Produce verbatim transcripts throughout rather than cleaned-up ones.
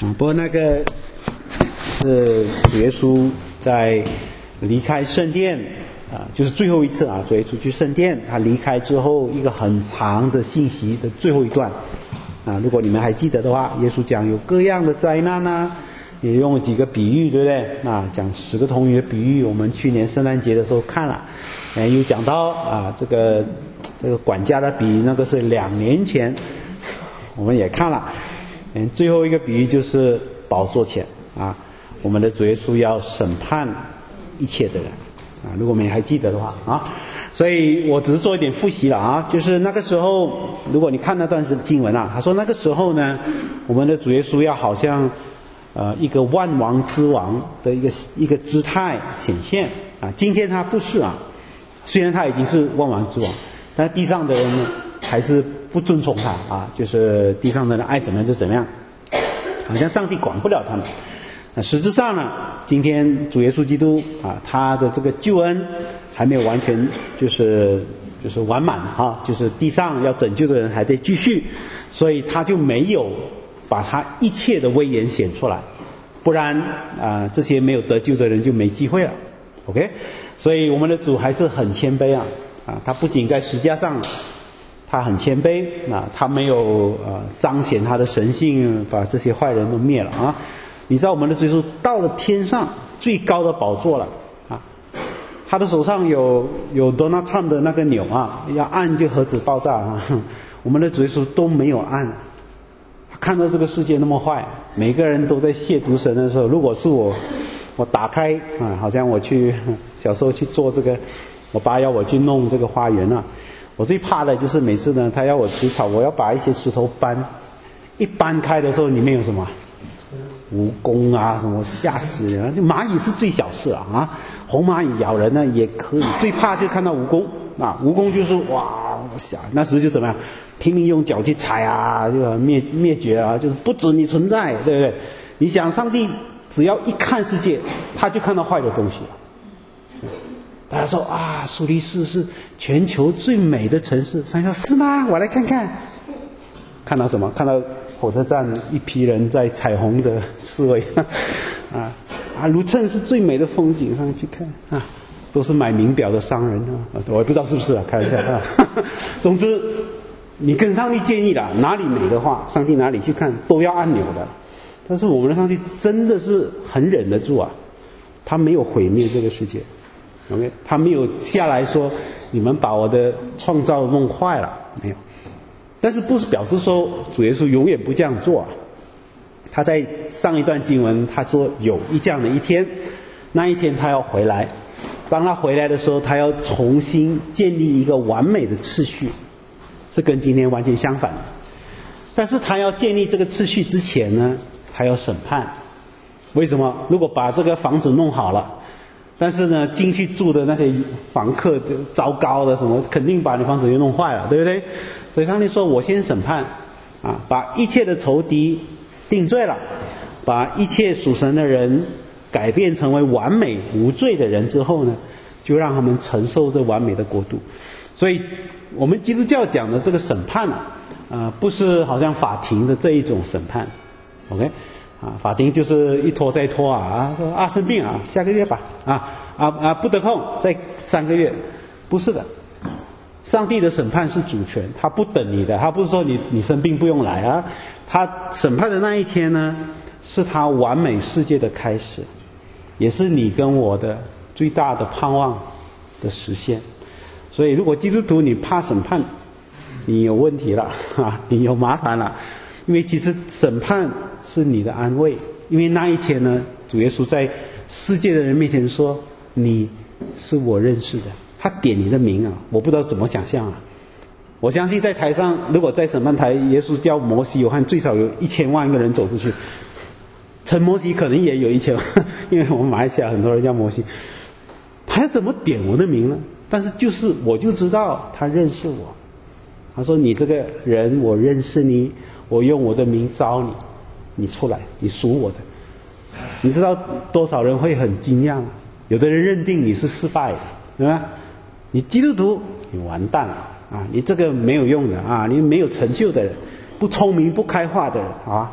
嗯，不过那个是主耶稣在离开圣殿啊，就是最后一次啊，主耶稣去圣殿，他离开之后一个很长的信息的最后一段啊。如果你们还记得的话，耶稣讲有各样的灾难啊，也用了几个比喻，对不对？啊，讲十个童女的比喻，我们去年圣诞节的时候看了，哎，有讲到啊，这个这个管家的比喻，那个是两年前我们也看了。嗯，最后一个比喻就是宝座前啊，我们的主耶稣要审判一切的人啊，如果我们还记得的话啊，所以我只是做一点复习了啊，就是那个时候，如果你看那段是经文啊，他说那个时候呢，我们的主耶稣要好像呃一个万王之王的一个一个姿态显现啊，今天他不是啊，虽然他已经是万王之王，但是地上的人呢还是不尊重他啊，就是地上的人爱怎么样就怎么样，好像上帝管不了他们。那实质上呢，今天主耶稣基督啊，他的这个救恩还没有完全就是就是完满啊，就是地上要拯救的人还在继续，所以他就没有把他一切的威严显出来，不然啊这些没有得救的人就没机会了。OK， 所以我们的主还是很谦卑啊啊，他不仅在十字架上他很谦卑啊，他没有呃彰显他的神性，把这些坏人都灭了啊。你知道我们的主耶稣到了天上最高的宝座了啊，他的手上有有 Donald Trump 的那个钮啊，要按就核子爆炸啊，我们的主耶稣都没有按。看到这个世界那么坏，每个人都在亵渎神的时候，如果是我我打开啊，好像我去小时候去做这个，我爸要我去弄这个花园啊，我最怕的就是每次呢他要我除草，我要把一些石头搬，一搬开的时候里面有什么蜈蚣啊什么，吓死人。就蚂蚁是最小事啊啊，红蚂蚁咬人呢也可以，最怕就看到蜈蚣啊，蜈蚣就是哇吓，那时就怎么样拼命用脚去踩啊，就灭灭绝啊，就是不准你存在，对不对？你想上帝只要一看世界，他就看到坏的东西了。大家说啊，苏黎世是全球最美的城市，想想是吗？我来看看，看到什么？看到火车站一批人在彩虹的示威啊啊！卢趁是最美的风景，上去看啊，都是买名表的商人啊，我也不知道是不是啊，开玩笑啊。总之，你跟上帝建议了，哪里美的话，上帝哪里去看都要按钮的。但是我们的上帝真的是很忍得住啊，他没有毁灭这个世界。OK， 他没有下来说你们把我的创造弄坏了，没有。但是不是表示说主耶稣永远不这样做啊？他在上一段经文他说有一这样的一天，那一天他要回来，当他回来的时候，他要重新建立一个完美的次序，是跟今天完全相反的。但是他要建立这个次序之前呢，他要审判。为什么？如果把这个房子弄好了，但是呢，进去住的那些房客糟糕的什么，肯定把你房子就弄坏了，对不对？所以上帝说我先审判啊，把一切的仇敌定罪了，把一切属神的人改变成为完美无罪的人之后呢，就让他们承受这完美的国度。所以我们基督教讲的这个审判啊，呃、不是好像法庭的这一种审判 OK，啊，法庭就是一拖再拖啊，说啊生病啊，下个月吧，啊啊啊不得空，再三个月，不是的。上帝的审判是主权，他不等你的，他不是说你你生病不用来啊，他审判的那一天呢，是他完美世界的开始，也是你跟我的最大的盼望的实现。所以如果基督徒你怕审判，你有问题了啊，你有麻烦了。因为其实审判是你的安慰，因为那一天呢，主耶稣在世界的人面前说你是我认识的，他点你的名啊，我不知道怎么想象啊。我相信在台上，如果在审判台，耶稣叫摩西、约翰，最少有一千万个人走出去，陈摩西可能也有一千万，因为我们马来西亚很多人叫摩西，他要怎么点我的名呢？但是就是我就知道他认识我，他说你这个人我认识你，我用我的名招你，你出来，你属我的。你知道多少人会很惊讶？有的人认定你是失败的，对吧？你基督徒，你完蛋了啊！你这个没有用的啊！你没有成就的人，不聪明不开化的人啊！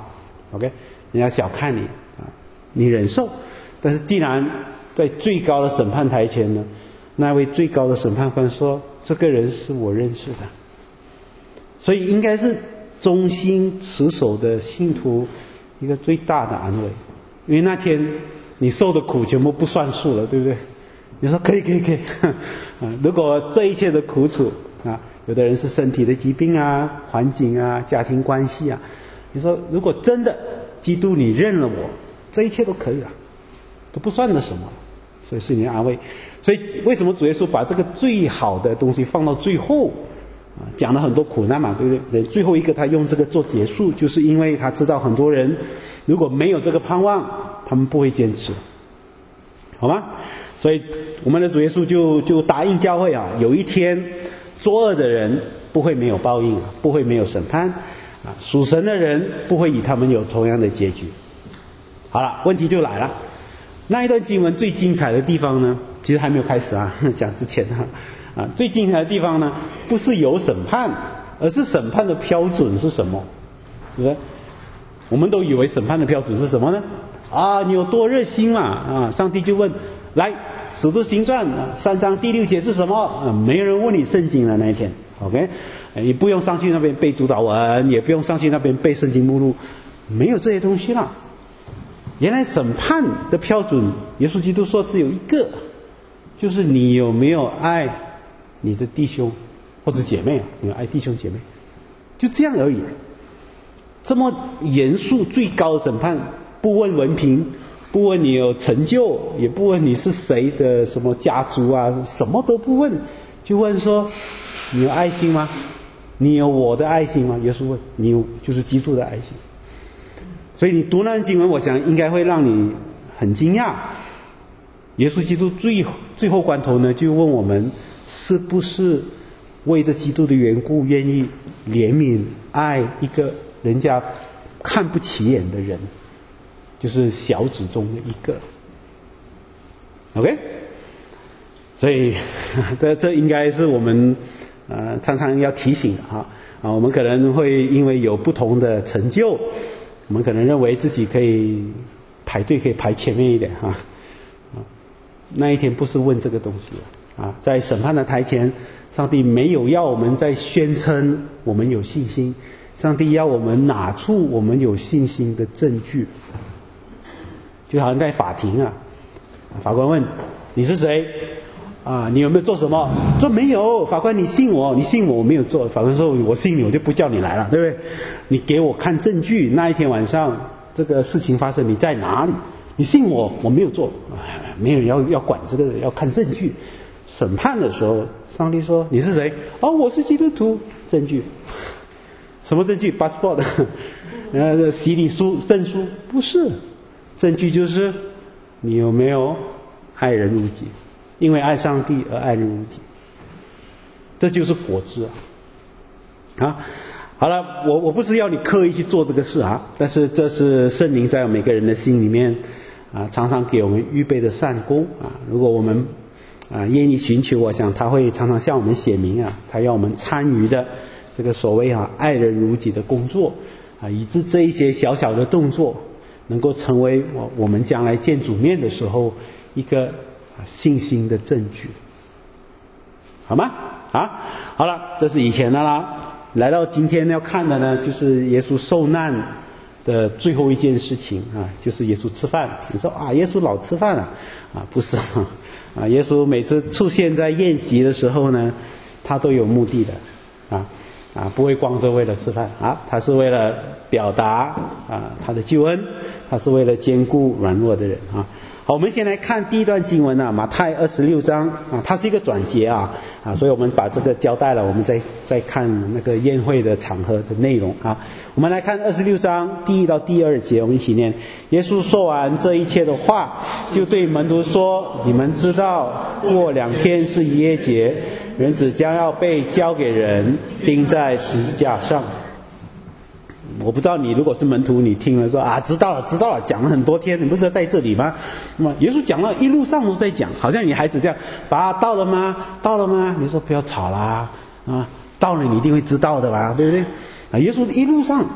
OK， 人家小看你啊，你忍受。但是既然在最高的审判台前呢，那位最高的审判官说，这个人是我认识的，所以应该是忠心持守的信徒一个最大的安慰。因为那天你受的苦全部不算数了，对不对？你说可以可以可以啊，如果这一切的苦楚啊，有的人是身体的疾病啊、环境啊、家庭关系啊，你说如果真的基督你认了我，这一切都可以了，都不算得什么，所以是你的安慰。所以为什么主耶稣把这个最好的东西放到最后啊？讲了很多苦难嘛，对不对？最后一个他用这个做结束，就是因为他知道很多人如果没有这个盼望，他们不会坚持，好吗？所以我们的主耶稣就就答应教会啊，有一天作恶的人不会没有报应，不会没有审判啊，属神的人不会与他们有同样的结局。好了，问题就来了，那一段经文最精彩的地方呢，其实还没有开始啊，讲之前啊，啊最精彩的地方呢，不是有审判，而是审判的标准是什么？对不对？我们都以为审判的标准是什么呢？啊，你有多热心嘛？啊，上帝就问，来，使徒行传三章第六节是什么？啊，没人问你圣经了那一天 ，OK， 你不用上去那边背主导文，也不用上去那边背圣经目录，没有这些东西了。原来审判的标准，耶稣基督说只有一个，就是你有没有爱你的弟兄或者姐妹，你有爱弟兄姐妹，就这样而已。这么严肃最高的审判，不问文凭，不问你有成就，也不问你是谁的什么家族啊，什么都不问，就问说你有爱心吗？你有我的爱心吗？耶稣问，你有就是基督的爱心。所以你读那段经文，我想应该会让你很惊讶。耶稣基督最最后关头呢，就问我们是不是为着基督的缘故，愿意怜悯爱一个人家看不起眼的人，就是小子中的一个。OK， 所以这这应该是我们呃常常要提醒的哈啊，我们可能会因为有不同的成就，我们可能认为自己可以排队可以排前面一点哈啊，那一天不是问这个东西啊，在审判的台前，上帝没有要我们再宣称我们有信心，上帝要我们拿出我们有信心的证据。就好像在法庭啊，法官问你是谁啊？你有没有做什么？说没有。法官，你信我，你信我，我没有做。法官说，我信你，我就不叫你来了，对不对？你给我看证据，那一天晚上这个事情发生，你在哪里？你信我，我没有做。哎，没有人要要管这个，要看证据。审判的时候，上帝说你是谁？哦，我是基督徒。证据？什么证据 ？passport， 呃，洗礼书、证书？不是。证据就是你有没有爱人如己，因为爱上帝而爱人如己，这就是果子啊！啊，好了，我我不是要你刻意去做这个事啊，但是这是圣灵在每个人的心里面啊，常常给我们预备的善功啊。如果我们啊愿意寻求，我想他会常常向我们显明啊，他要我们参与的这个所谓啊爱人如己的工作啊，以致这一些小小的动作能够成为我我们将来见主面的时候一个信心的证据，好吗？啊，好了，这是以前的啦。来到今天要看的呢，就是耶稣受难的最后一件事情啊，就是耶稣吃饭。你说啊，耶稣老吃饭啊？啊，不是啊，耶稣每次出现在宴席的时候呢，他都有目的的啊。啊，不会光是为了吃饭啊，他是为了表达啊他的救恩，他是为了兼顾软弱的人啊。好，我们先来看第一段经文啊，马太二十六章啊，它是一个转节啊啊，所以我们把这个交代了，我们再再看那个宴会的场合的内容啊。我们来看二十六章第一到第二节，我们一起念。耶稣说完这一切的话，就对门徒说：“你们知道，过两天是逾越节。人子将要被交给人，钉在十字架上。”我不知道你如果是门徒，你听了说啊，知道了，知道了，讲了很多天，你不是在这里吗？那么耶稣讲了一路上都在讲，好像你孩子这样，爸到了吗？到了吗？你说不要吵啦，啊，到了你一定会知道的吧，对不对？啊，耶稣一路上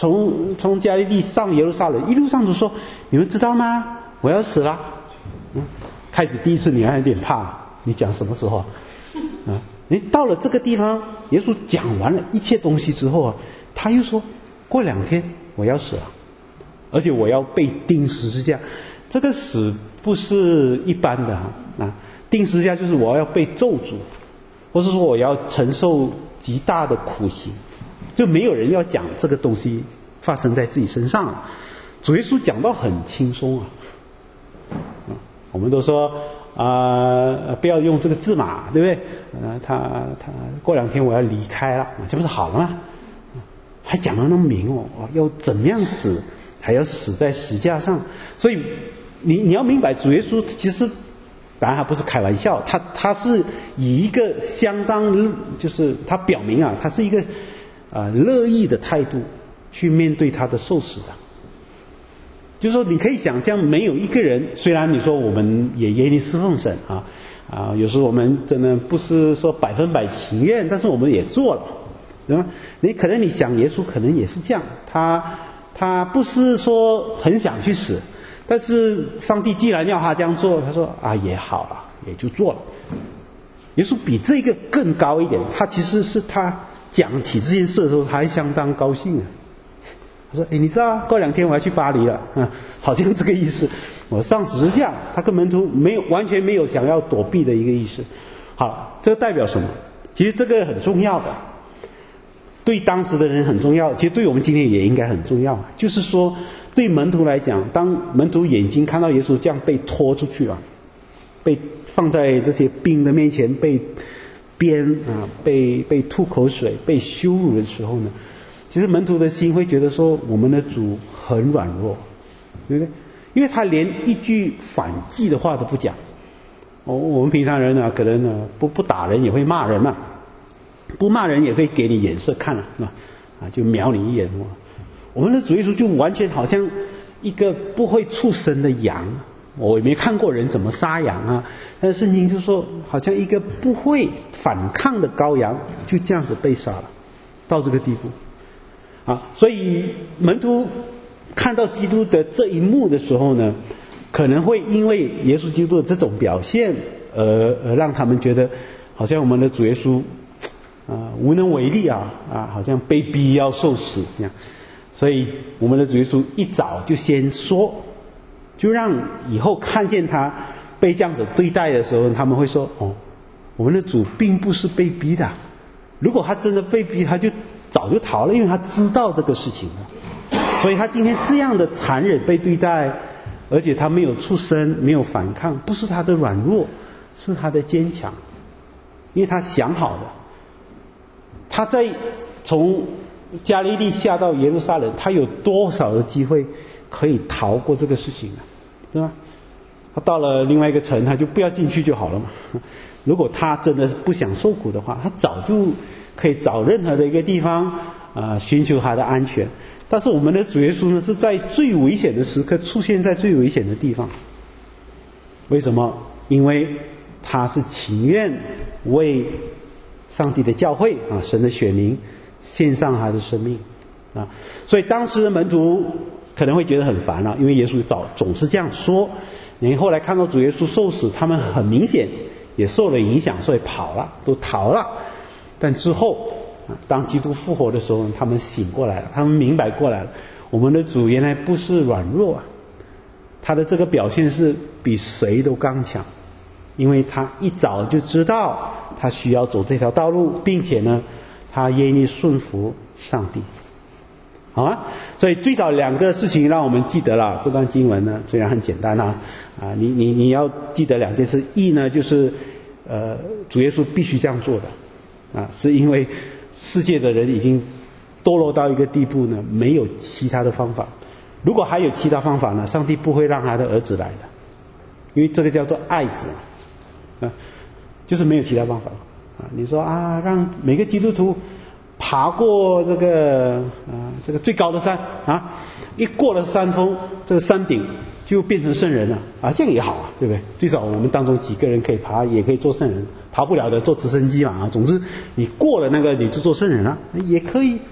从从加利利上耶路撒冷，一路上都说：“你们知道吗？我要死了。”嗯，开始第一次你还有点怕，你讲什么时候啊？啊，你到了这个地方，耶稣讲完了一切东西之后啊，他又说：“过两天我要死了，而且我要被钉十字架。”这个死不是一般的啊，啊钉十字架就是我要被咒诅，或是说我要承受极大的苦刑，就没有人要讲这个东西发生在自己身上了。主耶稣讲到很轻松啊，啊我们都说啊、呃，不要用这个字嘛，对不对？呃，他他过两天我要离开了，这不是好了吗？还讲得那么明哦，要怎么样死，还要死在石架上。所以你你要明白，主耶稣其实当然他不是开玩笑，他他是以一个相当就是他表明啊，他是一个啊、呃、乐意的态度去面对他的受死的。就是说，你可以想象，没有一个人，虽然你说我们也愿意侍奉神啊啊，有时候我们真的不是说百分百情愿，但是我们也做了，对吧？你可能你想耶稣可能也是这样，他他不是说很想去死，但是上帝既然要他这样做，他说啊也好了，也就做了。耶稣比这个更高一点，他其实是他讲起这件事的时候，他还相当高兴啊。他说：“哎，你知道过两天我要去巴黎了，啊，好像这个意思。我上十字架，他跟门徒没有完全没有想要躲避的一个意思。好，这个代表什么？其实这个很重要的，对当时的人很重要，其实对我们今天也应该很重要。就是说，对门徒来讲，当门徒眼睛看到耶稣这样被拖出去啊，被放在这些兵的面前，被鞭啊，被被吐口水，被羞辱的时候呢？”其实门徒的心会觉得说，我们的主很软弱，对不对？因为他连一句反击的话都不讲。哦，我们平常人呢，可能呢不不打人也会骂人嘛，不骂人也会给你眼色看了，是吧？啊，就瞄你一眼。我们的主耶稣就完全好像一个不会出声的羊，我也没看过人怎么杀羊啊，但是圣经就说，好像一个不会反抗的羔羊，就这样子被杀了，到这个地步。啊，所以门徒看到基督的这一幕的时候呢，可能会因为耶稣基督的这种表现，而而让他们觉得，好像我们的主耶稣啊无能为力啊啊，好像被逼要受死这样。所以我们的主耶稣一早就先说，就让以后看见他被这样子对待的时候，他们会说：哦，我们的主并不是被逼的。如果他真的被逼，他就早就逃了，因为他知道这个事情了。所以他今天这样的残忍被对待，而且他没有出声，没有反抗，不是他的软弱，是他的坚强。因为他想好的，他在从加利利下到耶路撒冷，他有多少的机会可以逃过这个事情呢？对吧？他到了另外一个城，他就不要进去就好了嘛。如果他真的不想受苦的话，他早就可以找任何的一个地方啊、呃，寻求他的安全。但是我们的主耶稣呢，是在最危险的时刻出现在最危险的地方。为什么？因为他是情愿为上帝的教会啊，神的选民献上他的生命啊。所以当时的门徒可能会觉得很烦了，因为耶稣早总是这样说。你后来看到主耶稣受死，他们很明显也受了影响，所以跑了，都逃了。但之后当基督复活的时候，他们醒过来了，他们明白过来了，我们的主原来不是软弱啊，他的这个表现是比谁都刚强，因为他一早就知道他需要走这条道路，并且呢他愿意顺服上帝。好吗？所以最少两个事情让我们记得了。这段经文呢，虽然很简单啊，啊，你你你要记得两件事。一呢，就是呃，主耶稣必须这样做的，啊，是因为世界的人已经堕落到一个地步呢，没有其他的方法。如果还有其他方法呢，上帝不会让他的儿子来的，因为这个叫做爱子，啊，就是没有其他方法啊。你说啊，让每个基督徒爬过这个啊这个最高的山啊，一过了山峰，这个山顶就变成圣人了啊，这样也好啊，对不对？最少我们当中几个人可以爬，也可以做圣人。爬不了的坐直升机嘛啊，总之你过了那个你就做圣人了，也可以。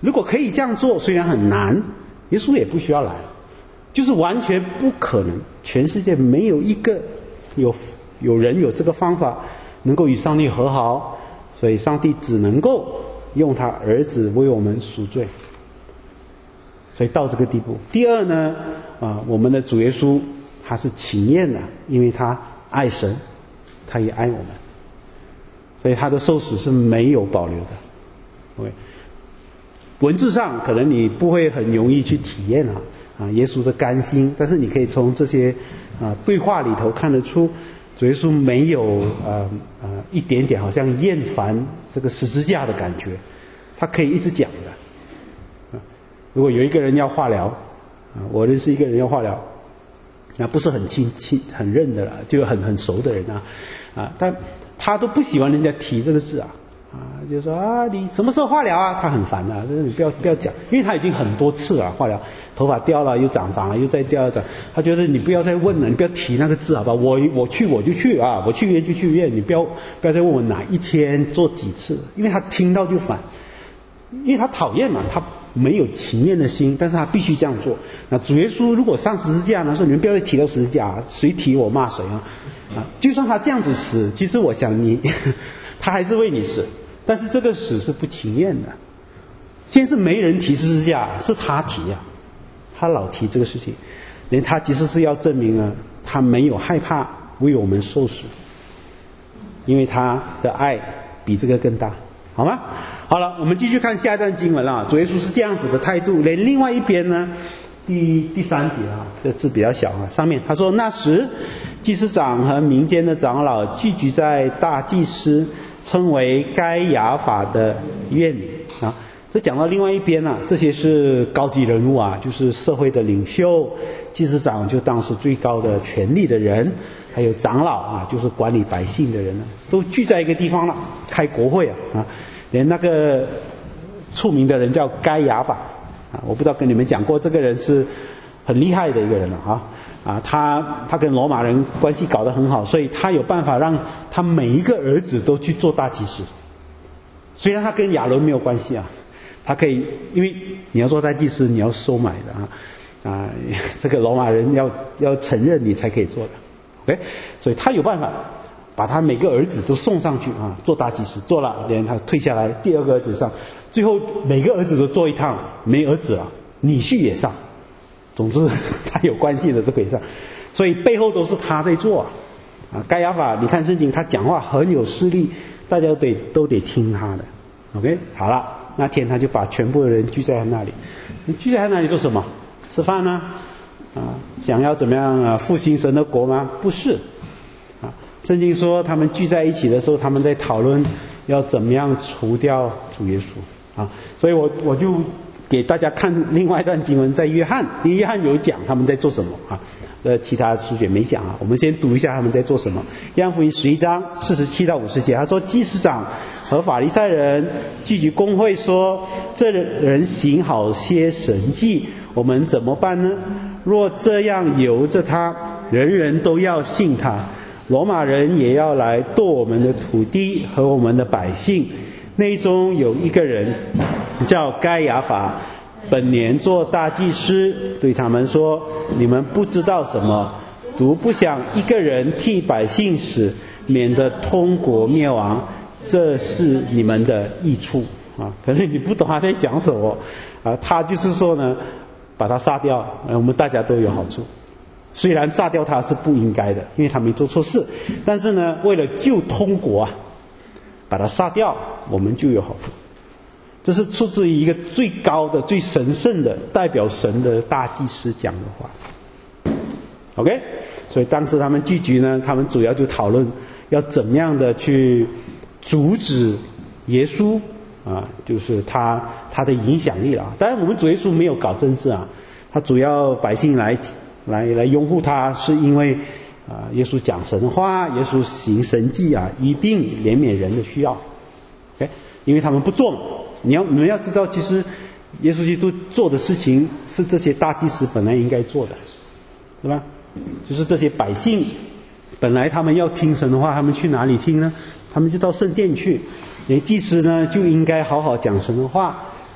如果可以这样做，虽然很难，耶稣也不需要来，就是完全不可能，全世界没有一个有有人有这个方法能够与上帝和好，所以上帝只能够用他儿子为我们赎罪。所以到这个地步。第二呢，啊，我们的主耶稣他是情愿的，因为他爱神，他也爱我们，所以他的受死是没有保留的。OK， 文字上可能你不会很容易去体验啊，啊，耶稣的甘心，但是你可以从这些啊对话里头看得出，主耶稣没有呃呃一点点好像厌烦这个十字架的感觉，他可以一直讲的。如果有一个人要化疗，啊，我认识一个人要化疗，那不是很亲亲很认的了，就很很熟的人啊，啊，但他都不喜欢人家提这个字啊，啊，就说啊，你什么时候化疗啊？他很烦啊，你不要不要讲，因为他已经很多次了化疗，头发掉了又长，长了又再掉长，他觉得你不要再问了，你不要提那个字好吧？我我去我就去啊，我去医院就去医院，你不要不要再问我哪一天做几次，因为他听到就烦。因为他讨厌嘛，他没有情愿的心，但是他必须这样做。那主耶稣如果上十字架呢，说你们不要再提到十字架，谁提我骂谁啊！啊，就算他这样子死，其实我想你，他还是为你死，但是这个死是不情愿的。先是没人提十字架，是他提啊，他老提这个事情，连他其实是要证明啊，他没有害怕为我们受死，因为他的爱比这个更大。好吗？好了，我们继续看下一段经文啊。主耶稣是这样子的态度，连另外一边呢，第第三节啊，这字比较小啊。上面他说，那时祭司长和民间的长老聚集在大祭司称为该亚法的院里啊。这讲到另外一边啊，这些是高级人物啊，就是社会的领袖，祭司长就当时最高的权力的人。还有长老啊，就是管理百姓的人呢，都聚在一个地方了，开国会啊啊！连那个出名的人叫该亚法啊，我不知道跟你们讲过，这个人是很厉害的一个人了啊啊！他他跟罗马人关系搞得很好，所以他有办法让他每一个儿子都去做大祭司。虽然他跟亚伦没有关系啊，他可以，因为你要做大祭司，你要收买的啊啊，这个罗马人要要承认你才可以做的。Okay? 所以他有办法把他每个儿子都送上去啊，做大祭司，做了，连他退下来，第二个儿子上，最后每个儿子都做一趟，没儿子了，女婿也上，总之他有关系的都可以上，所以背后都是他在做啊。啊，该亚法，你看圣经，他讲话很有势力，大家都得都得听他的。OK， 好了，那天他就把全部的人聚在他那里，你聚在他那里做什么？吃饭呢？啊，想要怎么样啊？复兴神的国吗？不是，啊，圣经说他们聚在一起的时候，他们在讨论要怎么样除掉主耶稣啊。所以我我就给大家看另外一段经文，在约翰，因为约翰有讲他们在做什么啊，呃，其他书卷没讲啊。我们先读一下他们在做什么。约翰福音十一章四十七到五十节，他说，祭司长和法利赛人聚集公会说，这人行好些神迹，我们怎么办呢？若这样由着他，人人都要信他，罗马人也要来剁我们的土地和我们的百姓。内中有一个人叫该亚法，本年做大祭司，对他们说，你们不知道什么，独不想一个人替百姓死，免得通国灭亡，这是你们的益处啊。可能你不懂他在讲什么啊，他就是说呢，把他杀掉，我们大家都有好处。虽然杀掉他是不应该的，因为他没做错事，但是呢，为了救通国啊，把他杀掉，我们就有好处。这是出自于一个最高的、最神圣的代表神的大祭司讲的话。OK， 所以当时他们聚集呢，他们主要就讨论要怎么样的去阻止耶稣啊，就是他他的影响力了。当然，我们主耶稣没有搞政治啊，他主要百姓来来来拥护他，是因为啊，耶稣讲神话，耶稣行神迹啊，医病怜悯人的需要。OK， 因为他们不做嘛，你要你们要知道，其实耶稣基督做的事情是这些大祭司本来应该做的，对吧？就是这些百姓本来他们要听神的话，他们去哪里听呢？他们就到圣殿去。连祭司呢就应该好好讲神的话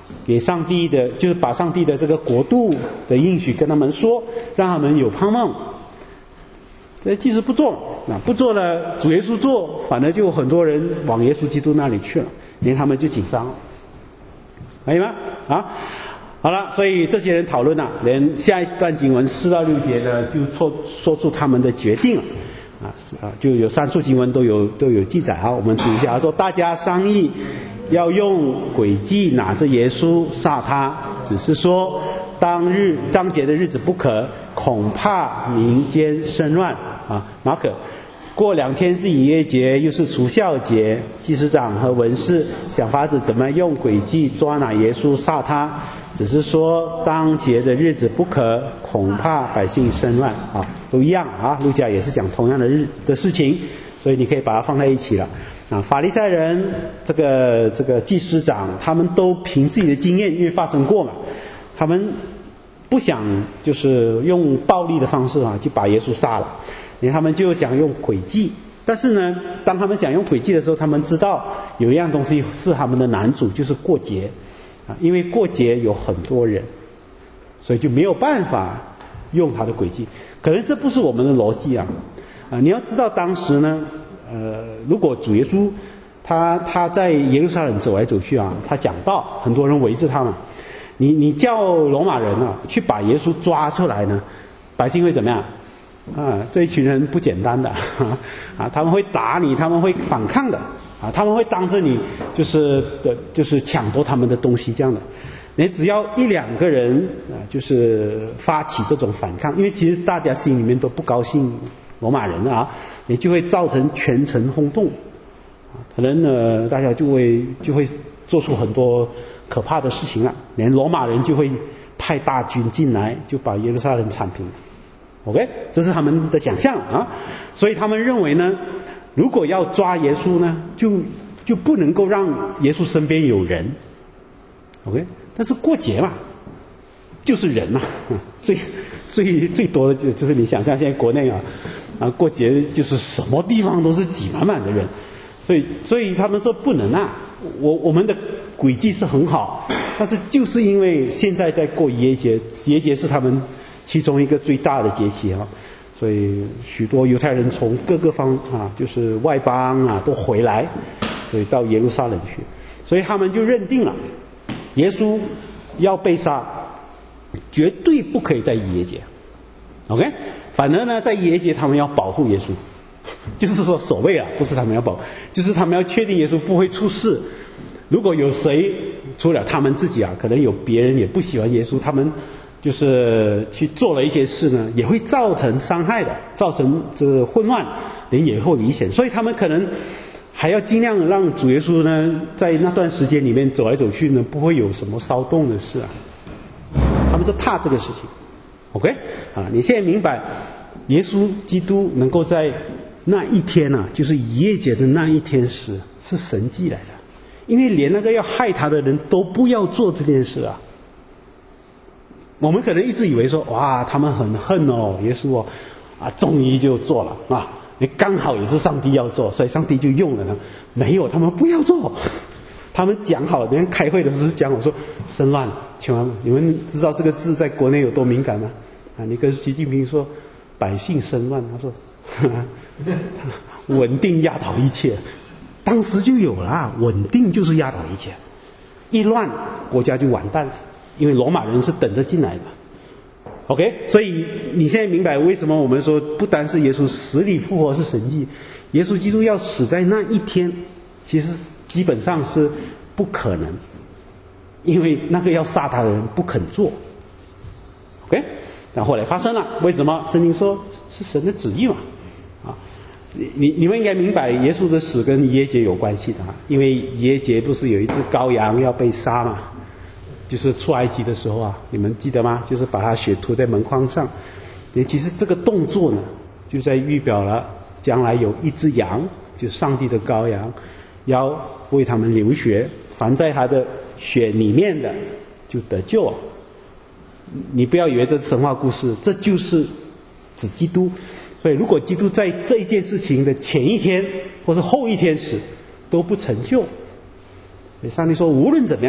给上帝的，就是把上帝的这个国度的应许跟他们说，让他们有盼望。这即使不做啊，不做了，主耶稣做，反而就有很多人往耶稣基督那里去了，连他们就紧张了，可以吗？啊，好了，所以这些人讨论了，连下一段经文四到六节呢，就说说出他们的决定了。啊，啊，就有三处经文都有都有记载啊。我们读一下，说大家商议要用诡计拿着耶稣杀他，只是说当日当节的日子不可，恐怕民间生乱啊。马可，过两天是逾越节，又是除酵节，祭司长和文士想法子怎么用诡计抓拿耶稣杀他，只是说当节的日子不可，恐怕百姓生乱啊，都一样啊。路加也是讲同样的日的事情，所以你可以把它放在一起了啊。法利赛人这个这个祭司长，他们都凭自己的经验，因为发生过嘛，他们不想就是用暴力的方式啊，就把耶稣杀了，他们就想用诡计。但是呢，当他们想用诡计的时候，他们知道有一样东西是他们的难处，就是过节啊，因为过节有很多人，所以就没有办法用他的诡计。可能这不是我们的逻辑啊，啊，你要知道当时呢，呃，如果主耶稣他他在耶路撒冷走来走去啊，他讲道，很多人围着他嘛，你你叫罗马人啊去把耶稣抓出来呢，百姓会怎么样？啊，这一群人不简单的啊，他们会打你，他们会反抗的啊，他们会当着你就是的，就是抢夺他们的东西这样的。你只要一两个人啊，就是发起这种反抗，因为其实大家心里面都不高兴罗马人啊，也就会造成全城轰动啊，可能呢大家就会就会做出很多可怕的事情了，连罗马人就会派大军进来，就把耶路撒冷铲平。OK， 这是他们的想象啊，所以他们认为呢，如果要抓耶稣呢，就就不能够让耶稣身边有人。OK， 但是过节嘛，就是人嘛，最最最多的就就是你想象现在国内啊，啊过节就是什么地方都是挤满满的人，所以所以他们说不能啊，我我们的诡计是很好，但是就是因为现在在过逾越节，逾越节是他们其中一个最大的节期啊，所以许多犹太人从各个方啊，就是外邦啊都回来，所以到耶路撒冷去，所以他们就认定了，耶稣要被杀，绝对不可以在逾越节 ，OK， 反而呢，在逾越节他们要保护耶稣，就是说守卫啊，不是他们要保，就是他们要确定耶稣不会出事。如果有谁除了他们自己啊，可能有别人也不喜欢耶稣，他们就是去做了一些事呢，也会造成伤害的，造成这个混乱，连也会危险，所以他们可能还要尽量让主耶稣呢，在那段时间里面走来走去呢，不会有什么骚动的事啊。他们是怕这个事情 ，OK 啊？你现在明白，耶稣基督能够在那一天啊，就是逾越节的那一天时，是神迹来的，因为连那个要害他的人都不要做这件事啊。我们可能一直以为说，哇，他们很恨哦，耶稣哦，啊，终于就做了啊，你刚好也是上帝要做，所以上帝就用了呢。没有，他们不要做，他们讲好，人家开会的时候讲我说，生乱，千万，你们知道这个字在国内有多敏感吗？啊，你跟习近平说，百姓生乱，他说，呵呵稳定压倒一切，当时就有了，稳定就是压倒一切，一乱国家就完蛋了。因为罗马人是等着进来的 ，OK， 所以你现在明白为什么我们说不单是耶稣死里复活是神迹，耶稣基督要死在那一天，其实基本上是不可能，因为那个要杀他的人不肯做 ，OK， 然后后来发生了，为什么？圣经说是神的旨意嘛，啊，你你们应该明白耶稣的死跟逾越节有关系的啊，因为逾越节不是有一只羔羊要被杀嘛。就是出埃及的时候啊，你们记得吗？就是把他血涂在门框上。也其实这个动作呢，就在预表了将来有一只羊，就是上帝的羔羊，要为他们流血，凡在他的血里面的就得救啊。你不要以为这是神话故事，这就是指基督。所以如果基督在这一件事情的前一天或是后一天时都不成就，所以上帝说无论怎么样，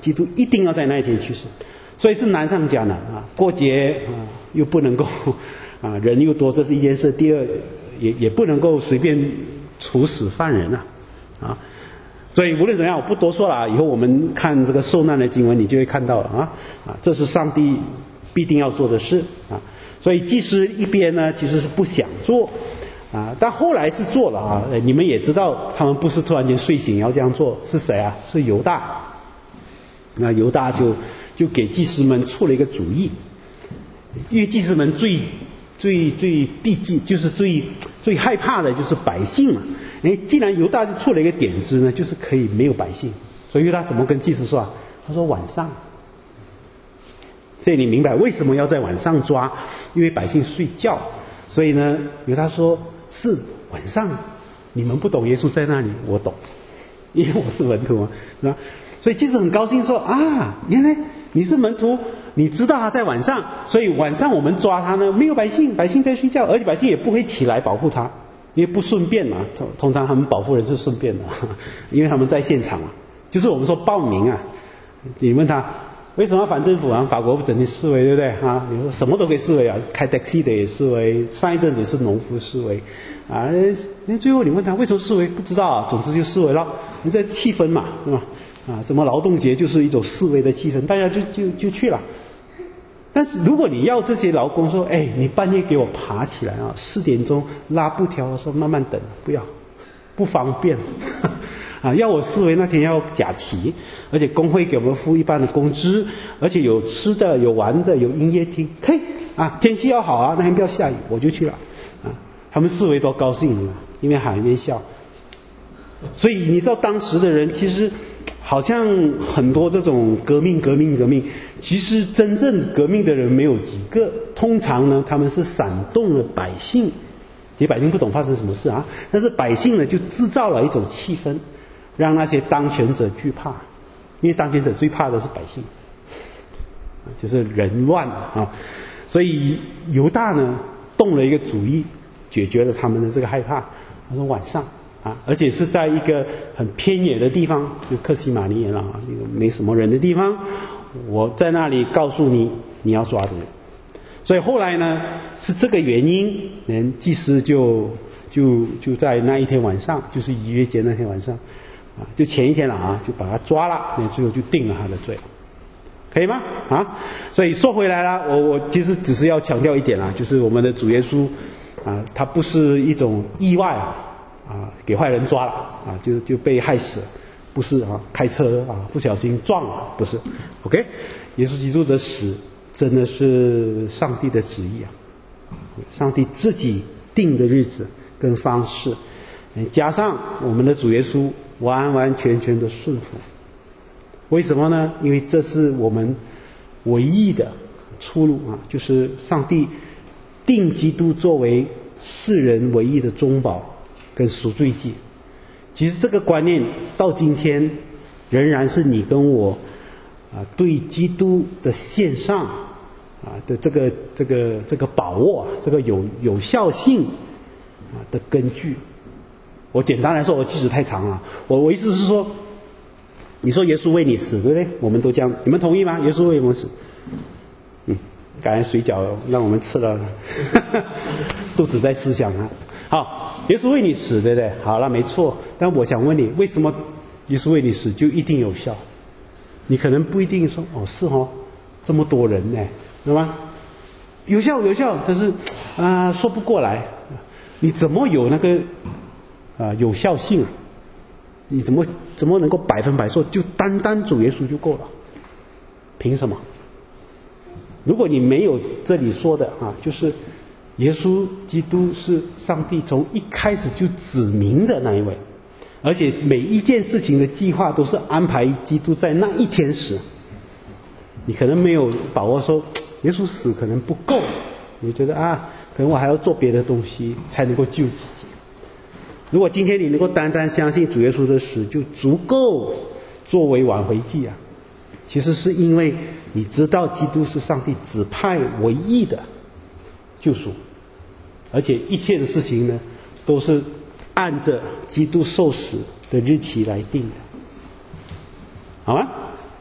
基督一定要在那一天去世，所以是难上加难啊。过节啊又不能够啊人又多，这是一件事。第二也也不能够随便处死犯人啊啊。所以无论怎样，我不多说了。以后我们看这个受难的经文，你就会看到了啊啊，这是上帝必定要做的事啊。所以祭司一边呢其实是不想做啊，但后来是做了啊。你们也知道，他们不是突然间睡醒要这样做，是谁啊？是犹大。那犹大就就给祭司们出了一个主意，因为祭司们最最最避忌，就是最最害怕的就是百姓嘛。哎，既然犹大就出了一个点子呢，就是可以没有百姓，所以犹大怎么跟祭司说啊？他说晚上。所以你明白为什么要在晚上抓？因为百姓睡觉。所以呢，犹大说是晚上，你们不懂耶稣在那里，我懂，因为我是门徒嘛，是吧？所以祭司很高兴说啊，原来你是门徒，你知道他在晚上，所以晚上我们抓他呢，没有百姓，百姓在睡觉，而且百姓也不会起来保护他。因为不顺便嘛，通通常他们保护人是顺便的，因为他们在现场嘛。就是我们说报名啊，你问他为什么要反政府啊？法国整天示威，对不对啊？你说什么都可以示威啊，开 taxi 的也示威，上一阵子是农夫示威啊。那最后你问他为什么示威，不知道啊，总之就示威了。你在气氛嘛，是吧？啊，什么劳动节就是一种示威的气氛，大家就就就去了。但是如果你要这些劳工说，哎，你半夜给我爬起来啊，四点钟拉布条，说慢慢等，不要，不方便啊。要我示威那天要假期，而且工会给我们付一半的工资，而且有吃的、有玩的、有音乐厅，可以啊。天气要好啊，那天不要下雨，我就去了啊。他们示威多高兴啊，一边喊一边笑。所以你知道当时的人其实。好像很多这种革命革命革命，其实真正革命的人没有几个，通常呢他们是煽动了百姓，其实百姓不懂发生什么事啊，但是百姓呢就制造了一种气氛，让那些当权者惧怕，因为当权者最怕的是百姓，就是人乱啊。所以犹大呢动了一个主意，解决了他们的这个害怕。他说晚上啊，而且是在一个很偏远的地方，就克西马尼园了啊，一个没什么人的地方，我在那里告诉你，你要抓住。所以后来呢，是这个原因，人祭司就就就在那一天晚上，就是逾越节那天晚上，啊，就前一天了啊，就把他抓了，那最后就定了他的罪，可以吗？啊，所以说回来了，我我其实只是要强调一点啊，就是我们的主耶稣啊，他不是一种意外啊。啊，给坏人抓了啊，就就被害死了，不是啊，开车啊不小心撞了，不是 ，OK， 耶稣基督的死真的是上帝的旨意啊，上帝自己定的日子跟方式，加上我们的主耶稣完完全全的顺服，为什么呢？因为这是我们唯一的出路啊，就是上帝定基督作为世人唯一的中保。跟赎罪祭，其实这个观念到今天仍然是你跟我啊对基督的献上啊的这个这个这个把握，这个有有效性啊的根据。我简单来说，我句子太长了，我我意思是说，你说耶稣为你死，对不对？我们都这样，你们同意吗？耶稣为我们死，嗯，感恩水饺让我们吃了，肚子在思想啊。好，耶稣为你死，对不对？好了，没错。但我想问你，为什么耶稣为你死就一定有效？你可能不一定说，哦，是哦，这么多人呢，对吗？有效有效，但是啊、呃、说不过来，你怎么有那个啊、呃、有效性？你怎么怎么能够百分百说就单单主耶稣就够了？凭什么？如果你没有这里说的啊，就是耶稣基督是上帝从一开始就指明的那一位，而且每一件事情的计划都是安排基督在那一天死。你可能没有把握说耶稣死可能不够，你觉得啊，可能我还要做别的东西才能够救自己。如果今天你能够单单相信主耶稣的死就足够作为挽回祭啊，其实是因为你知道基督是上帝指派唯一的救赎，而且一切的事情呢都是按着基督受死的日期来定的，好吗？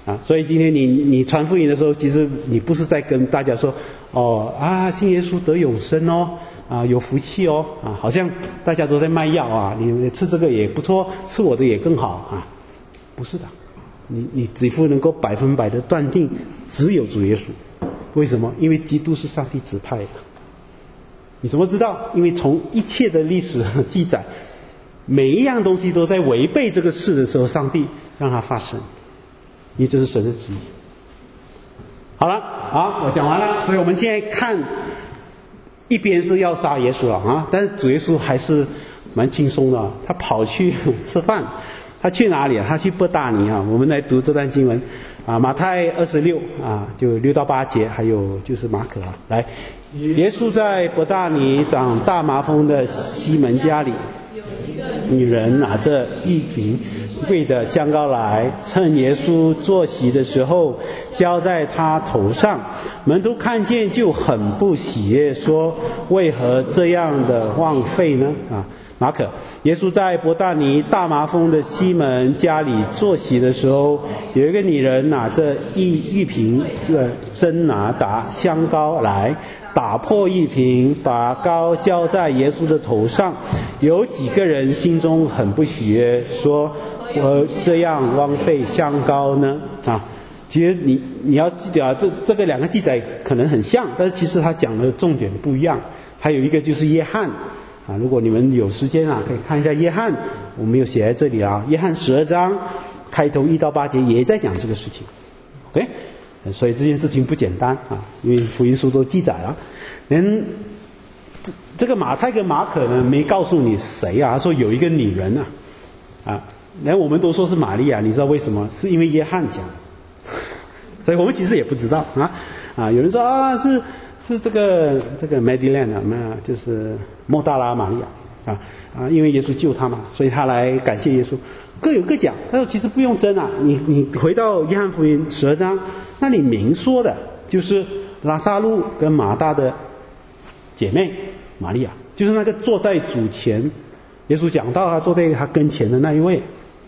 啊，所以今天你你传福音的时候，其实你不是在跟大家说，哦啊，信耶稣得永生哦，啊有福气哦，啊好像大家都在卖药啊，你吃这个也不错，吃我的也更好啊，不是的，你你几乎能够百分百的断定，只有主耶稣。为什么？因为基督是上帝指派的。你怎么知道？因为从一切的历史记载，每一样东西都在违背这个事的时候，上帝让它发生，因为这是神的旨意。好了，好，我讲完了。所以我们现在看，一边是要杀耶稣了啊，但是主耶稣还是蛮轻松的，他跑去吃饭。他去哪里啊？他去伯大尼啊。我们来读这段经文啊，马太二十六啊，就六到八节，还有就是马可啊。来，耶稣在伯大尼长大麻风的西门家里，女人拿着一瓶贵的香膏来，趁耶稣坐席的时候浇在他头上。门徒看见就很不喜悦，说：为何这样的浪费呢？啊。马可，耶稣在伯大尼大麻风的西门家里坐席的时候，有一个女人拿着一玉瓶这真拿达香膏来，打破玉瓶，把膏浇在耶稣的头上。有几个人心中很不喜悦，说：我这样浪费香膏呢？啊，其实你你要记得啊，这这个两个记载可能很像，但是其实他讲的重点不一样。还有一个就是约翰。啊，如果你们有时间啊，可以看一下约翰，我们有写在这里啊。约翰十二章开头一到八节也在讲这个事情 ，OK， 所以这件事情不简单啊，因为福音书都记载了。人这个马太跟马可呢，没告诉你谁啊，他说有一个女人啊，啊，然后我们都说是玛利亚，你知道为什么？是因为约翰讲，所以我们其实也不知道啊啊，有人说啊是。是这个这个 Magdalene 啊，那就是莫大拉玛利亚啊啊，因为耶稣救他嘛，所以他来感谢耶稣，各有各讲。他说其实不用争啊，你你回到约翰福音十二章，那里明说的就是拉撒路跟马大的姐妹玛利亚，就是那个坐在主前，耶稣讲到他坐在他跟前的那一位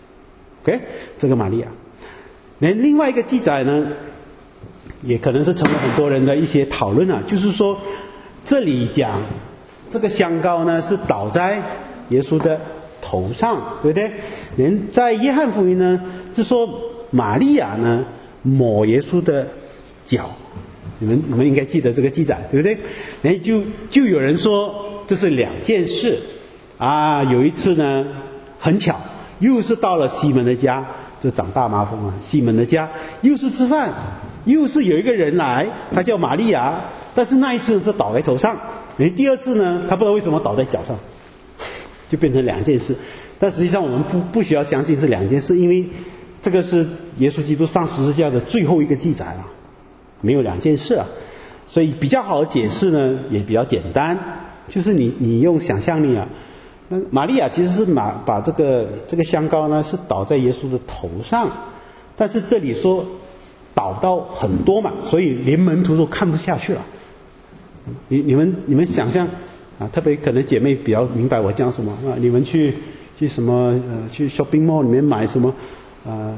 ，OK， 这个玛利亚。那另外一个记载呢？也可能是成为很多人的一些讨论啊，就是说这里讲这个香膏呢是倒在耶稣的头上，对不对？连在约翰福音呢就说玛利亚呢抹耶稣的脚，你们你们应该记得这个记载，对不对？然后就就有人说这是两件事啊。有一次呢很巧，又是到了西门的家，就长大麻风啊，西门的家又是吃饭。又是有一个人来，他叫玛利亚，但是那一次是倒在头上，第二次呢他不知道为什么倒在脚上，就变成两件事。但实际上我们不不需要相信是两件事，因为这个是耶稣基督上十字架的最后一个记载了，没有两件事啊。所以比较好的解释呢也比较简单，就是你你用想象力啊，那玛利亚其实是把把这个这个香膏呢是倒在耶稣的头上，但是这里说倒到很多嘛，所以连门徒都看不下去了。你你们你们想象啊，特别可能姐妹比较明白我讲什么啊。你们去去什么呃去 shopping mall 里面买什么啊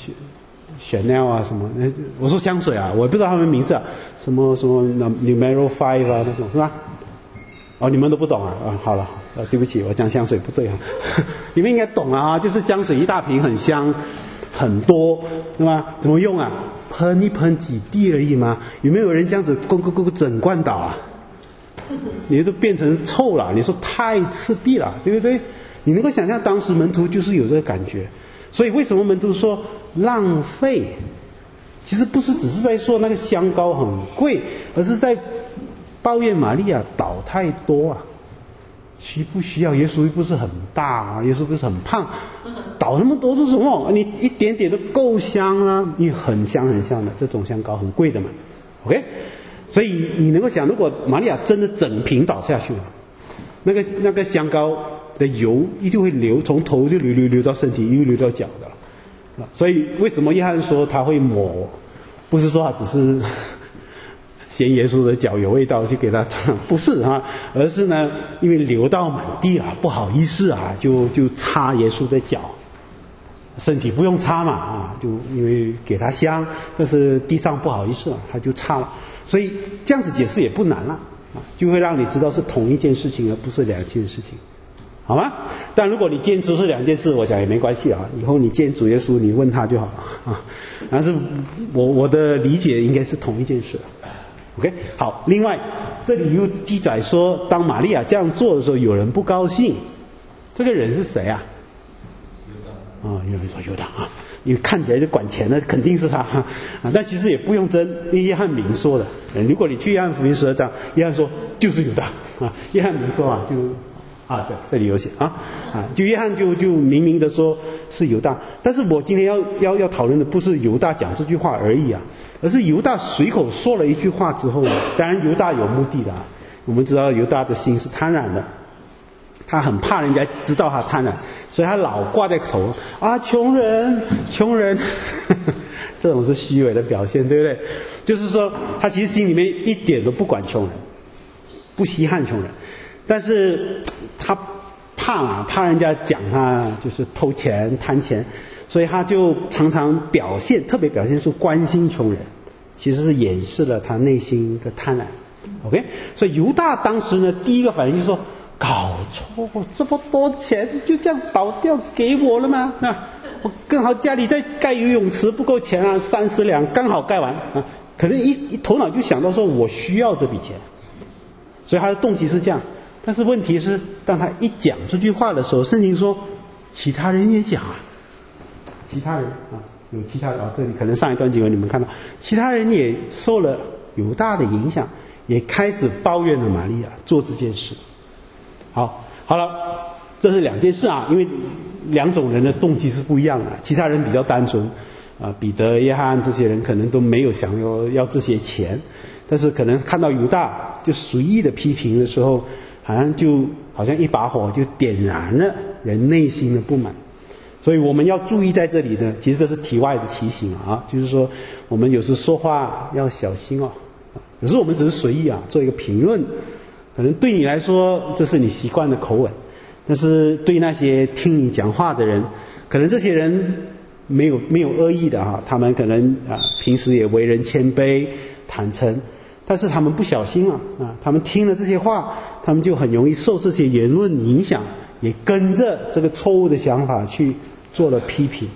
，Chanel啊什么？我说香水啊，我不知道他们名字啊，什么什么 Numero Five 啊那种是吧？哦，你们都不懂啊啊，好了，呃，对不起，我讲香水不对啊，你们应该懂啊，就是香水一大瓶很香。很多，对吧？怎么用啊？喷一喷几滴而已嘛。有没有人这样子咕咕咕整罐倒啊？你都变成臭了，你说太刺鼻了，对不对？你能够想象当时门徒就是有这个感觉，所以为什么门徒说浪费？其实不是只是在说那个香膏很贵，而是在抱怨玛利亚倒太多啊。需不需要？耶稣又不是很大，耶稣不是很胖，倒那么多是什么？你一点点都够香啊，你很香很香的，这种香膏很贵的嘛 ，OK？ 所以你能够想，如果玛利亚真的整瓶倒下去了，那个那个香膏的油一定会流，从头就流流流到身体，又流到脚的了。所以为什么约翰说他会抹？不是说他只是嫌耶稣的脚有味道去给他擦，不是啊，而是呢，因为流到满地啊，不好意思啊，就就擦耶稣的脚， 身体不用擦嘛啊，就因为给他香，但是地上不好意思啊，他就擦了。所以这样子解释也不难了啊，就会让你知道是同一件事情，而不是两件事情，好吗？但如果你坚持是两件事，我想也没关系啊，以后你见主耶稣，你问他就好了啊。但是我我的理解应该是同一件事。OK， 好。另外，这里又记载说，当玛利亚这样做的时候，有人不高兴。这个人是谁啊？犹大。啊，有人说犹大啊，因为看起来就管钱的，肯定是他啊。但其实也不用争，因为约翰明说的。如果你去约翰福音十二章，约翰说就是犹大啊。约翰明说啊，就啊，对，这里有写啊啊，就约翰就就明明的说是犹大。但是我今天要要要讨论的不是犹大讲这句话而已啊。而是犹大随口说了一句话之后，当然犹大有目的的啊。我们知道犹大的心是贪婪的，他很怕人家知道他贪婪，所以他老挂在口啊，穷人，穷人，这种是虚伪的表现，对不对？就是说，他其实心里面一点都不管穷人，不稀罕穷人，但是他怕啊，怕人家讲他就是偷钱、贪钱。所以他就常常表现，特别表现出关心穷人，其实是掩饰了他内心的贪婪。OK， 所以犹大当时呢，第一个反应就是说：搞错，这么多钱就这样倒掉给我了吗？那我刚好家里在盖游泳池，不够钱啊，三十两刚好盖完啊，可能一一头脑就想到说我需要这笔钱，所以他的动机是这样。但是问题是，当他一讲这句话的时候，圣经说其他人也讲啊。其他人啊，有其他人啊，这里可能上一段经文你们看到，其他人也受了犹大的影响，也开始抱怨了玛利亚做这件事。好，好了，这是两件事啊，因为两种人的动机是不一样的。其他人比较单纯啊，彼得、约翰这些人可能都没有想要要这些钱，但是可能看到犹大就随意的批评的时候，好像就好像一把火就点燃了人内心的不满。所以我们要注意在这里的，其实这是题外的提醒啊，就是说我们有时说话要小心哦。有时我们只是随意啊做一个评论，可能对你来说这是你习惯的口吻，但是对那些听你讲话的人，可能这些人没有没有恶意的哈，他们可能啊平时也为人谦卑坦诚，但是他们不小心啊啊，他们听了这些话，他们就很容易受这些言论影响，也跟着这个错误的想法去做了批评。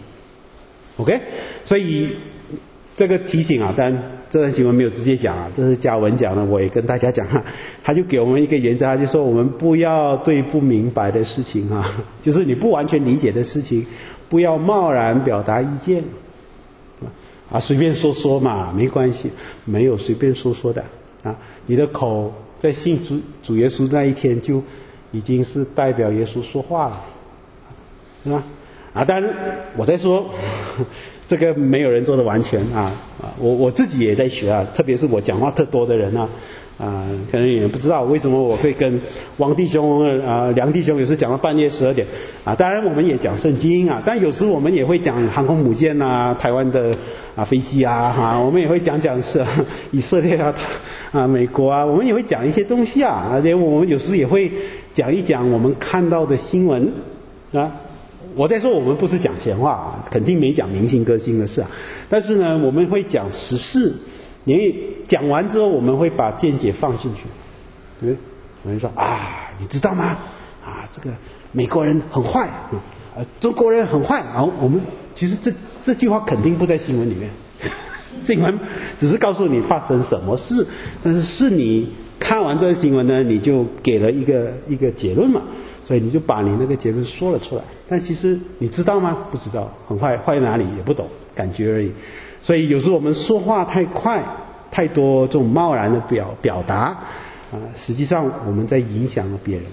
OK， 所以这个提醒啊，但这段经文没有直接讲啊，这是嘉文讲的，我也跟大家讲啊，他就给我们一个原则，他就说我们不要对不明白的事情啊，就是你不完全理解的事情，不要贸然表达意见啊，随便说说嘛，没关系，没有随便说说的啊，你的口在信主主耶稣那一天就已经是代表耶稣说话了，是吧？啊，当然我在说这个没有人做的完全啊啊，我我自己也在学啊，特别是我讲话特多的人啊啊，可能也不知道为什么我会跟王弟兄啊、梁弟兄有时讲到半夜十二点啊。当然我们也讲圣经啊，但有时我们也会讲航空母舰啊、台湾的啊飞机啊哈，我们也会讲讲是以色列啊、啊美国啊，我们也会讲一些东西啊，而且我们有时也会讲一讲我们看到的新闻啊。我在说我们不是讲闲话啊，肯定没讲明星歌星的事啊，但是呢我们会讲时事，你讲完之后我们会把见解放进去，对不对？我们说啊，你知道吗？啊，这个美国人很坏啊，呃，中国人很坏，然后我们其实这这句话肯定不在新闻里面，新闻只是告诉你发生什么事，但是是你看完这个新闻呢，你就给了一个一个结论嘛。所以你就把你那个结论说了出来，但其实你知道吗？不知道，很坏，坏在哪里也不懂，感觉而已。所以有时候我们说话太快，太多这种贸然的表表达啊，实际上我们在影响了别人。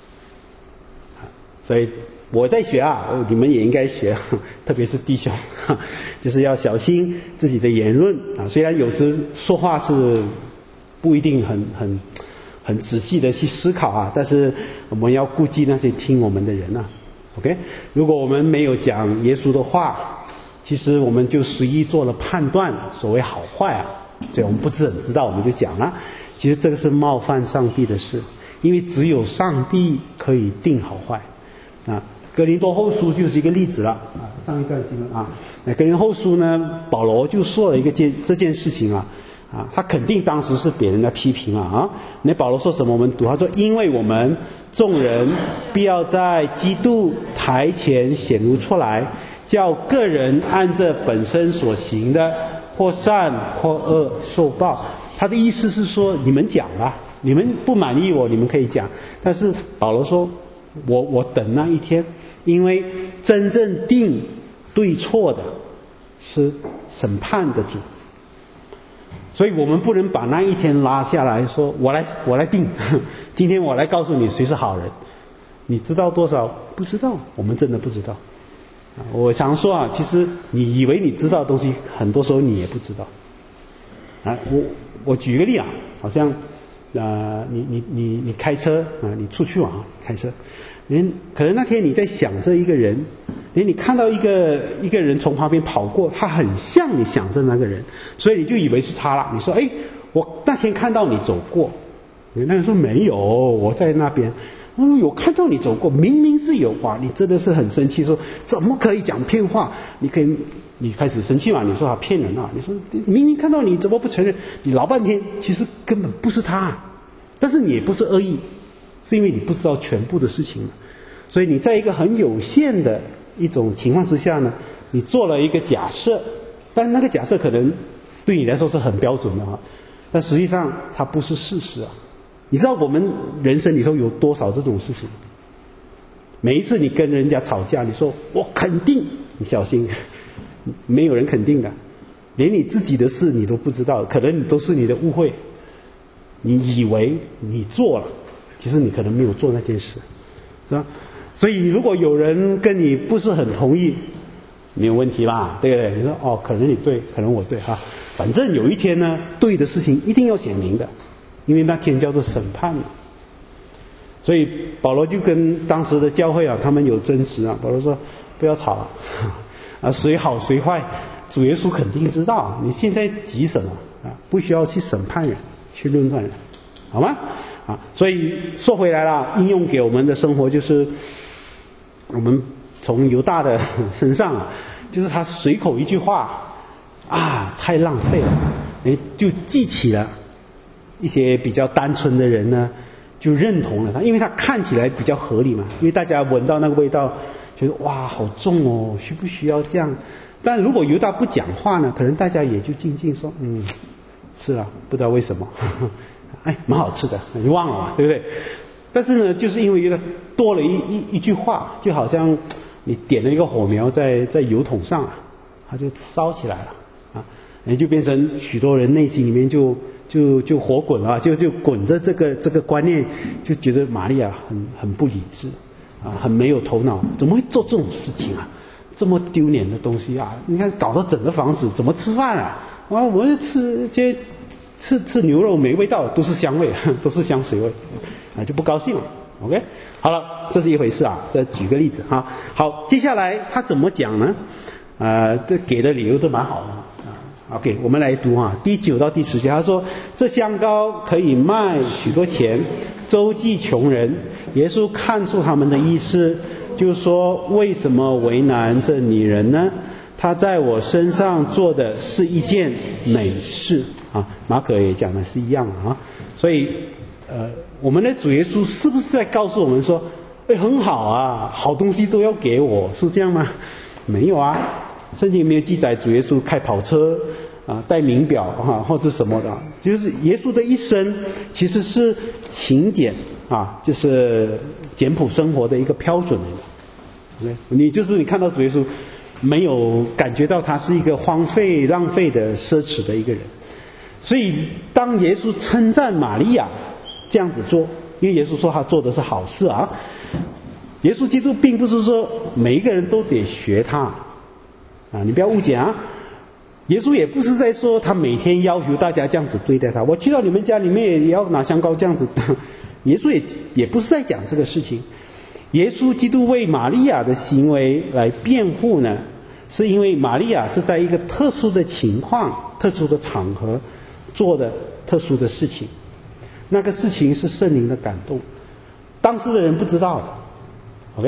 所以我在学啊，你们也应该学，特别是弟兄，就是要小心自己的言论啊。虽然有时说话是不一定很很。很仔细的去思考啊，但是我们要顾及那些听我们的人啊 OK， 如果我们没有讲耶稣的话，其实我们就随意做了判断，所谓好坏啊，所以我们不是很知道我们就讲了，其实这个是冒犯上帝的事，因为只有上帝可以定好坏啊， 哥林多后书就是一个例子了啊，上一段经文啊，那哥林多后书呢，保罗就说了一个件这件事情啊，啊，他肯定当时是别人的批评啊啊，那保罗说什么？我们读，他说，因为我们众人必要在基督台前显露出来，叫个人按着本身所行的，或善或恶受报。他的意思是说，你们讲吧，你们不满意我，你们可以讲。但是保罗说，我我等那一天，因为真正定对错的是审判的主，所以我们不能把那一天拉下来说，我来我来定，今天我来告诉你谁是好人。你知道多少？不知道，我们真的不知道。我常说啊，其实你以为你知道的东西，很多时候你也不知道。啊，我我举个例啊，好像呃，你你你你开车啊，你出去玩开车，你可能那天你在想着一个人，你你看到一个一个人从旁边跑过，他很像你想着那个人，所以你就以为是他了。你说，哎，我那天看到你走过，那个人说没有，我在那边。哦，有看到你走过，明明是有话，你真的是很生气，说怎么可以讲骗话？你可以，你开始生气嘛？你说他骗人啊？你说明明看到你怎么不承认？你老半天其实根本不是他，但是你也不是恶意，是因为你不知道全部的事情，所以你在一个很有限的一种情况之下呢，你做了一个假设，但是那个假设可能对你来说是很标准的哈，但实际上它不是事实啊。你知道我们人生里头有多少这种事情？每一次你跟人家吵架，你说我肯定，你小心，没有人肯定的，连你自己的事你都不知道，可能你都是你的误会，你以为你做了，其实你可能没有做那件事，是吧？所以如果有人跟你不是很同意，没有问题吧，对不对？你说哦，可能你对，可能我对哈，反正有一天呢，对的事情一定要显明的。因为那天叫做审判嘛，所以保罗就跟当时的教会啊，他们有争执啊。保罗说：“不要吵了，啊，谁好谁坏，主耶稣肯定知道。你现在急什么啊？不需要去审判人，去论断人，好吗？啊，所以说回来了，应用给我们的生活就是，我们从犹大的身上啊，就是他随口一句话啊，太浪费了，哎，就记起了。”一些比较单纯的人呢，就认同了他，因为他看起来比较合理嘛。因为大家闻到那个味道，觉得哇，好重哦，需不需要这样？但如果犹大不讲话呢，可能大家也就静静说，嗯，是啊，不知道为什么，哎，蛮好吃的，你忘了嘛，对不对？但是呢，就是因为犹大多了一一一句话，就好像你点了一个火苗在在油桶上啊，它就烧起来了啊，也就变成许多人内心里面就。就就火滚了，就就滚着这个这个观念，就觉得玛利亚很很不理智啊，很没有头脑，怎么会做这种事情啊？这么丢脸的东西啊！你看搞到整个房子怎么吃饭啊？啊，我们吃这吃吃牛肉没味道，都是香味，都是香水味啊，就不高兴了。OK， 好了，这是一回事啊。再举个例子哈。好，接下来他怎么讲呢？呃，这给的理由都蛮好的。OK， 我们来读啊，第九到第十节，他说：“这香膏可以卖许多钱，周济穷人。”耶稣看出他们的意思，就说：“为什么为难这女人呢？她在我身上做的是一件美事啊。”马可也讲的是一样啊。所以，呃，我们的主耶稣是不是在告诉我们说：“哎，很好啊，好东西都要给我，是这样吗？”没有啊。圣经没有记载主耶稣开跑车啊，戴名表啊，或是什么的，就是耶稣的一生其实是勤俭啊，就是简朴生活的一个标准来的。你就是你看到主耶稣，没有感觉到他是一个荒废浪费的奢侈的一个人。所以当耶稣称赞玛利亚这样子做，因为耶稣说他做的是好事啊，耶稣基督并不是说每一个人都得学他。啊，你不要误解啊！耶稣也不是在说他每天要求大家这样子对待他。我去到你们家里面也要拿香膏这样子。耶稣也也不是在讲这个事情。耶稣基督为玛利亚的行为来辩护呢，是因为玛利亚是在一个特殊的情况、特殊的场合做的特殊的事情。那个事情是圣灵的感动，当时的人不知道的。OK，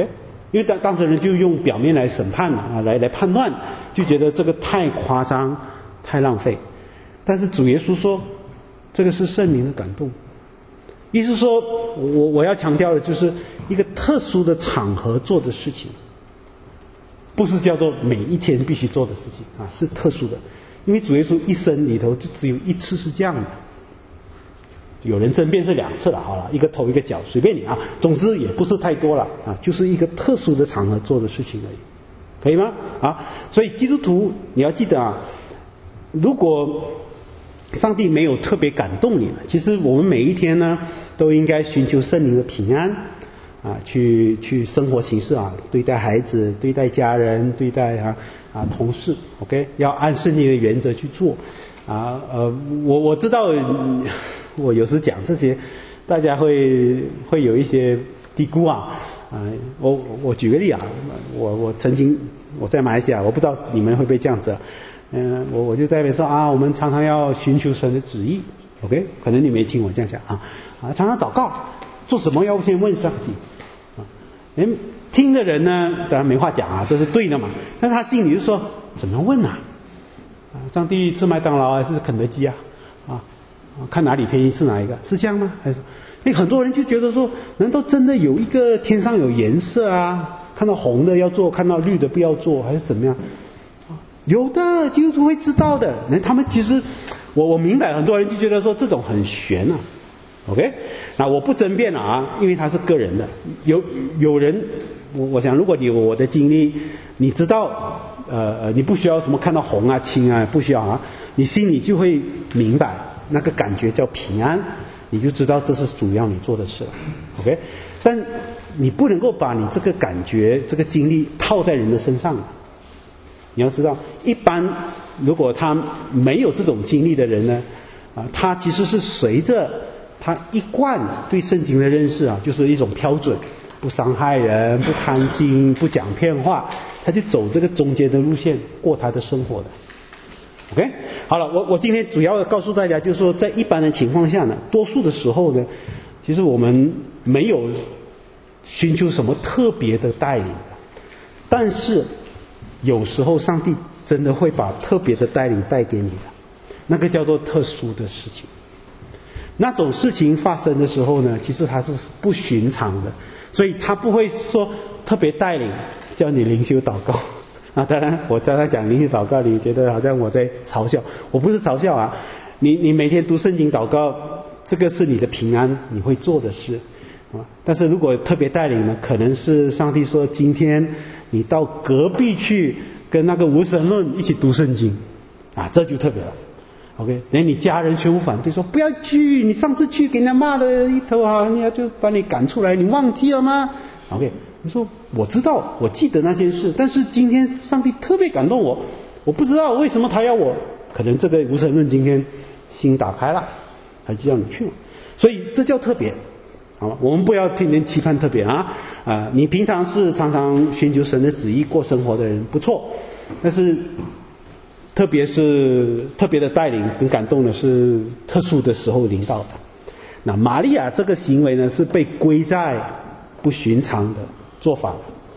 因为当当时人就用表面来审判啊，来来判断，就觉得这个太夸张、太浪费。但是主耶稣说，这个是圣灵的感动。意思说，我我要强调的就是一个特殊的场合做的事情，不是叫做每一天必须做的事情啊，是特殊的。因为主耶稣一生里头就只有一次是这样的。有人争辩是两次了，好了，一个头一个脚，随便你啊。总之也不是太多了啊，就是一个特殊的场合做的事情而已，可以吗？啊，所以基督徒你要记得啊，如果上帝没有特别感动你，其实我们每一天呢，都应该寻求圣灵的平安啊，去去生活行事啊，对待孩子，对待家人，对待啊啊同事 ，OK， 要按圣经的原则去做啊。呃，我我知道。我有时讲这些，大家会会有一些低估啊啊！我我举个例啊，我我曾经我在马来西亚，我不知道你们会不会这样子，嗯、呃，我我就在那边说啊，我们常常要寻求神的旨意 ，OK？ 可能你没听我这样讲啊啊，常常祷告，做什么要先问上帝啊。人听的人呢，当然没话讲啊，这是对的嘛，但是他心里就说怎么问啊？啊，上帝吃麦当劳还是肯德基啊？啊？看哪里便宜吃哪一个，是这样吗？还是那很多人就觉得说，难道真的有一个天上有颜色啊？看到红的要做，看到绿的不要做，还是怎么样？有的基督徒会知道的。那他们其实，我我明白，很多人就觉得说这种很玄啊。OK， 那我不争辩了啊，因为他是个人的。有有人，我我想，如果你有我的经历，你知道，呃呃，你不需要什么看到红啊、青啊，不需要啊，你心里就会明白。那个感觉叫平安，你就知道这是主要你做的事了 ，OK？ 但你不能够把你这个感觉、这个经历套在人的身上。你要知道，一般如果他没有这种经历的人呢，啊，他其实是随着他一贯对圣经的认识啊，就是一种标准，不伤害人、不贪心、不讲骗话，他就走这个中间的路线过他的生活的。OK， 好了，我我今天主要告诉大家，就是说，在一般的情况下呢，多数的时候呢，其实我们没有寻求什么特别的带领，但是有时候上帝真的会把特别的带领带给你的，那个叫做特殊的事情。那种事情发生的时候呢，其实它是不寻常的，所以他不会说特别带领叫你灵修祷告。啊，当然，我刚才讲灵修祷告，你觉得好像我在嘲笑，我不是嘲笑啊。你你每天读圣经祷告，这个是你的平安，你会做的事啊。但是如果特别带领呢，可能是上帝说，今天你到隔壁去跟那个无神论一起读圣经，啊，这就特别了。OK， 连你家人全部反对说不要去，你上次去给人家骂的一头啊，人家就把你赶出来，你忘记了吗 ？OK。你说我知道，我记得那件事，但是今天上帝特别感动我，我不知道为什么他要我，可能这个无神论今天心打开了，他就要你去了，所以这叫特别，好吧？我们不要天天期盼特别啊啊、呃！你平常是常常寻求神的旨意过生活的人，不错，但是特别是特别的带领跟感动的是特殊的时候领导的。那玛利亚这个行为呢，是被归在不寻常的做法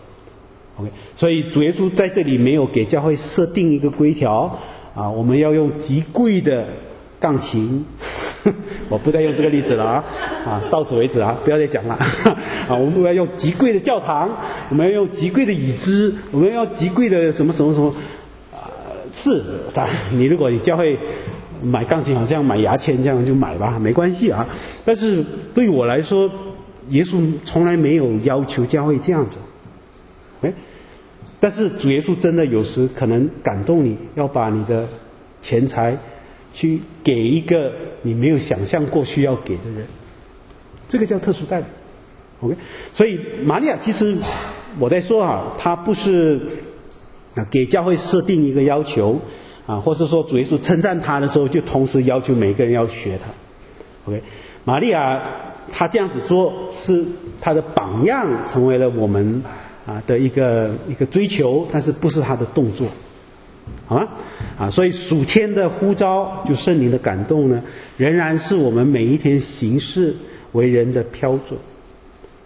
，OK， 所以主耶稣在这里没有给教会设定一个规条啊，我们要用极贵的钢琴，我不再用这个例子了啊，啊，到此为止啊，不要再讲了啊，我们不要用极贵的教堂，我们要用极贵的椅子，我们要极贵的什么什么什么啊，是，当然你如果你教会买钢琴好像买牙签这样就买吧，没关系啊，但是对我来说。耶稣从来没有要求教会这样子，哎，但是主耶稣真的有时可能感动你，要把你的钱财去给一个你没有想象过需要给的人，这个叫特殊带领 ，OK。所以玛利亚其实我在说啊，她不是啊给教会设定一个要求啊，或是说主耶稣称赞她的时候，就同时要求每个人要学她 ，OK。玛利亚他这样子做是他的榜样，成为了我们啊的一个一个追求，但是不是他的动作，好吗？啊，所以属天的呼召，就圣灵的感动呢，仍然是我们每一天行事为人的标准。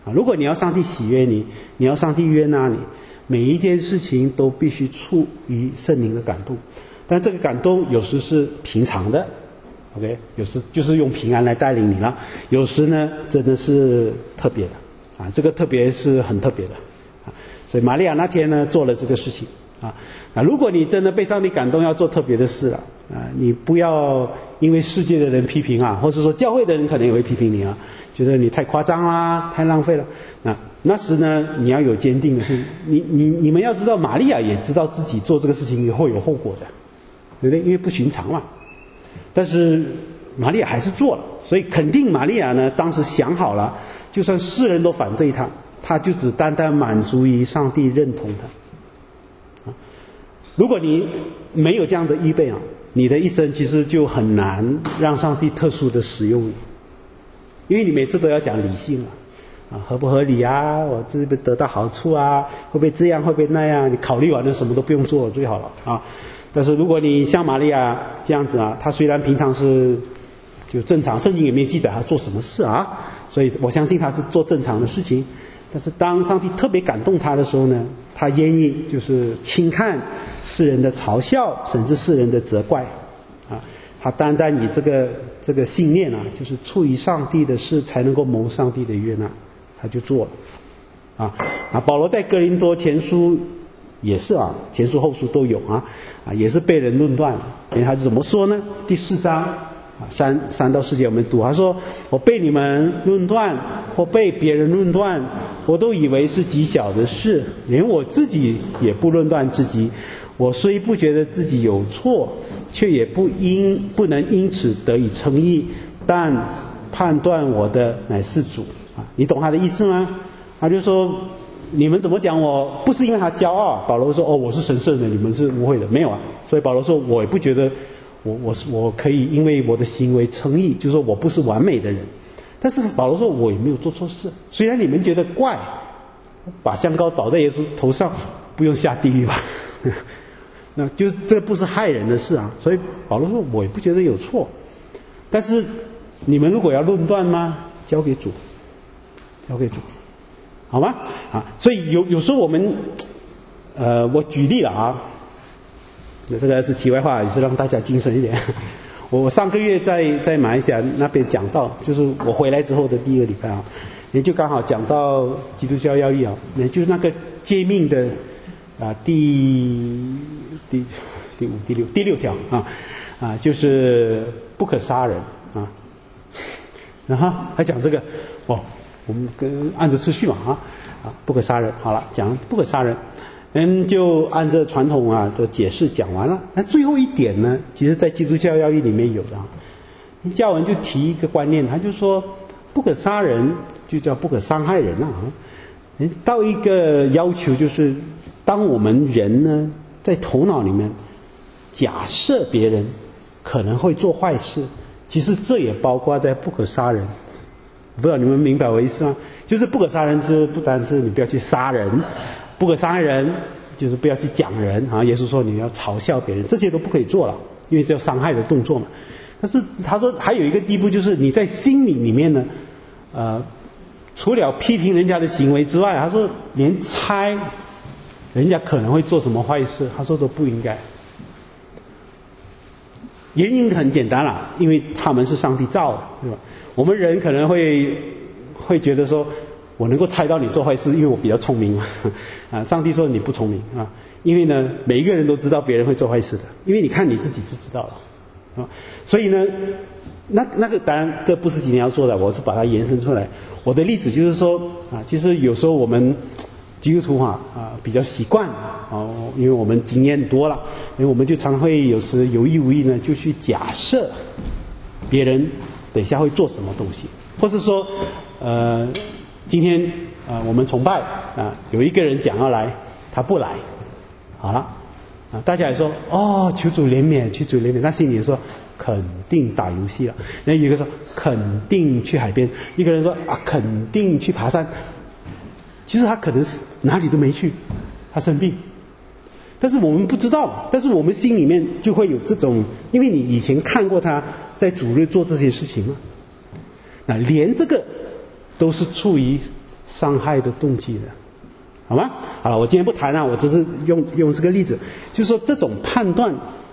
啊，如果你要上帝喜悦你，你要上帝悦纳你，每一件事情都必须出于圣灵的感动。但这个感动有时是平常的 ，OK， 有时就是用平安来带领你了，有时呢真的是特别的啊，这个特别是很特别的啊。所以玛利亚那天呢做了这个事情啊。那如果你真的被上帝感动要做特别的事了啊，你不要因为世界的人批评啊，或者说教会的人可能也会批评你啊，觉得你太夸张啦，太浪费了。那那时呢，你要有坚定的心。你你你们要知道，玛利亚也知道自己做这个事情以后有后果的，对不对？因为不寻常嘛。但是玛利亚还是做了，所以肯定玛利亚呢，当时想好了，就算世人都反对她，她就只单单满足于上帝认同她。如果你没有这样的预备啊，你的一生其实就很难让上帝特殊的使用你，因为你每次都要讲理性啊，啊合不合理啊，我这边得到好处啊，会不会这样，会不会那样？你考虑完了什么都不用做最好了啊。但是如果你像玛利亚这样子啊，她虽然平常是就正常，圣经也没有记载她做什么事啊，所以我相信她是做正常的事情。但是当上帝特别感动她的时候呢，她愿意就是轻看世人的嘲笑，甚至世人的责怪啊。她单单以这个这个信念啊，就是出于上帝的事才能够蒙上帝的悦纳，她就做了啊。啊，保罗在哥林多前书也是啊，前书后书都有啊，啊也是被人论断。因为他是怎么说呢？第四章啊三三到四节我们读，他说：“我被你们论断，或被别人论断，我都以为是极小的事，连我自己也不论断自己。我虽不觉得自己有错，却也不因不能因此得以称义。但判断我的乃是主啊！”你懂他的意思吗？他就说。你们怎么讲我？不是因为他骄傲，保罗说：“哦，我是神圣的，你们是污秽的。”没有啊，所以保罗说：“我也不觉得我我是我可以因为我的行为称义，就是说我不是完美的人。”但是保罗说：“我也没有做错事。虽然你们觉得怪，把香膏倒在耶稣头上，不用下地狱吧？那就是这不是害人的事啊。”所以保罗说：“我也不觉得有错。但是你们如果要论断吗？交给主，交给主。”好吗？啊，所以有有时候我们，呃，我举例了啊，这个是题外话，也是让大家精神一点。我上个月在在马来西亚那边讲到，就是我回来之后的第一个礼拜啊，也就刚好讲到基督教要义啊，也就是那个诫命的啊第第第五第六第六条啊啊，就是不可杀人啊，然后还讲这个哦。我们跟按着次序嘛啊啊，不可杀人。好了，讲不可杀人，嗯，就按照传统啊的解释讲完了。那最后一点呢，其实在基督教要义里面有的啊。教文就提一个观念，他就说不可杀人就叫不可伤害人啊。嗯，到一个要求就是，当我们人呢在头脑里面假设别人可能会做坏事，其实这也包括在不可杀人。不知道你们明白我意思吗？就是不可杀人是不单是你不要去杀人，不可伤害人就是不要去讲人啊。耶稣说你要嘲笑别人，这些都不可以做了，因为这叫伤害的动作嘛。但是他说还有一个地步，就是你在心里里面呢，呃，除了批评人家的行为之外，他说连猜人家可能会做什么坏事，他说都不应该。原因很简单啦，因为他们是上帝造的，对吧？我们人可能会会觉得说，我能够猜到你做坏事，因为我比较聪明嘛。啊，上帝说你不聪明啊，因为呢，每一个人都知道别人会做坏事的，因为你看你自己就知道了啊。所以呢，那那个当然这不是今天要说的，我是把它延伸出来。我的例子就是说啊，其实有时候我们基督徒哈啊比较习惯啊，因为我们经验多了，所以我们就常会有时有意无意呢就去假设别人等一下会做什么东西，或是说，呃，今天啊、呃、我们崇拜啊有一个人讲要来，他不来，好了啊，大家也说哦求主怜悯，求主怜悯，他心里说肯定打游戏了，然后有一个说肯定去海边，一个人说啊肯定去爬山，其实他可能是哪里都没去，他生病。但是我们不知道，但是我们心里面就会有这种，因为你以前看过他在主日做这些事情嘛，那连这个都是出于伤害的动机的，好吗？好了，我今天不谈了，我只是用用这个例子，就是说这种判断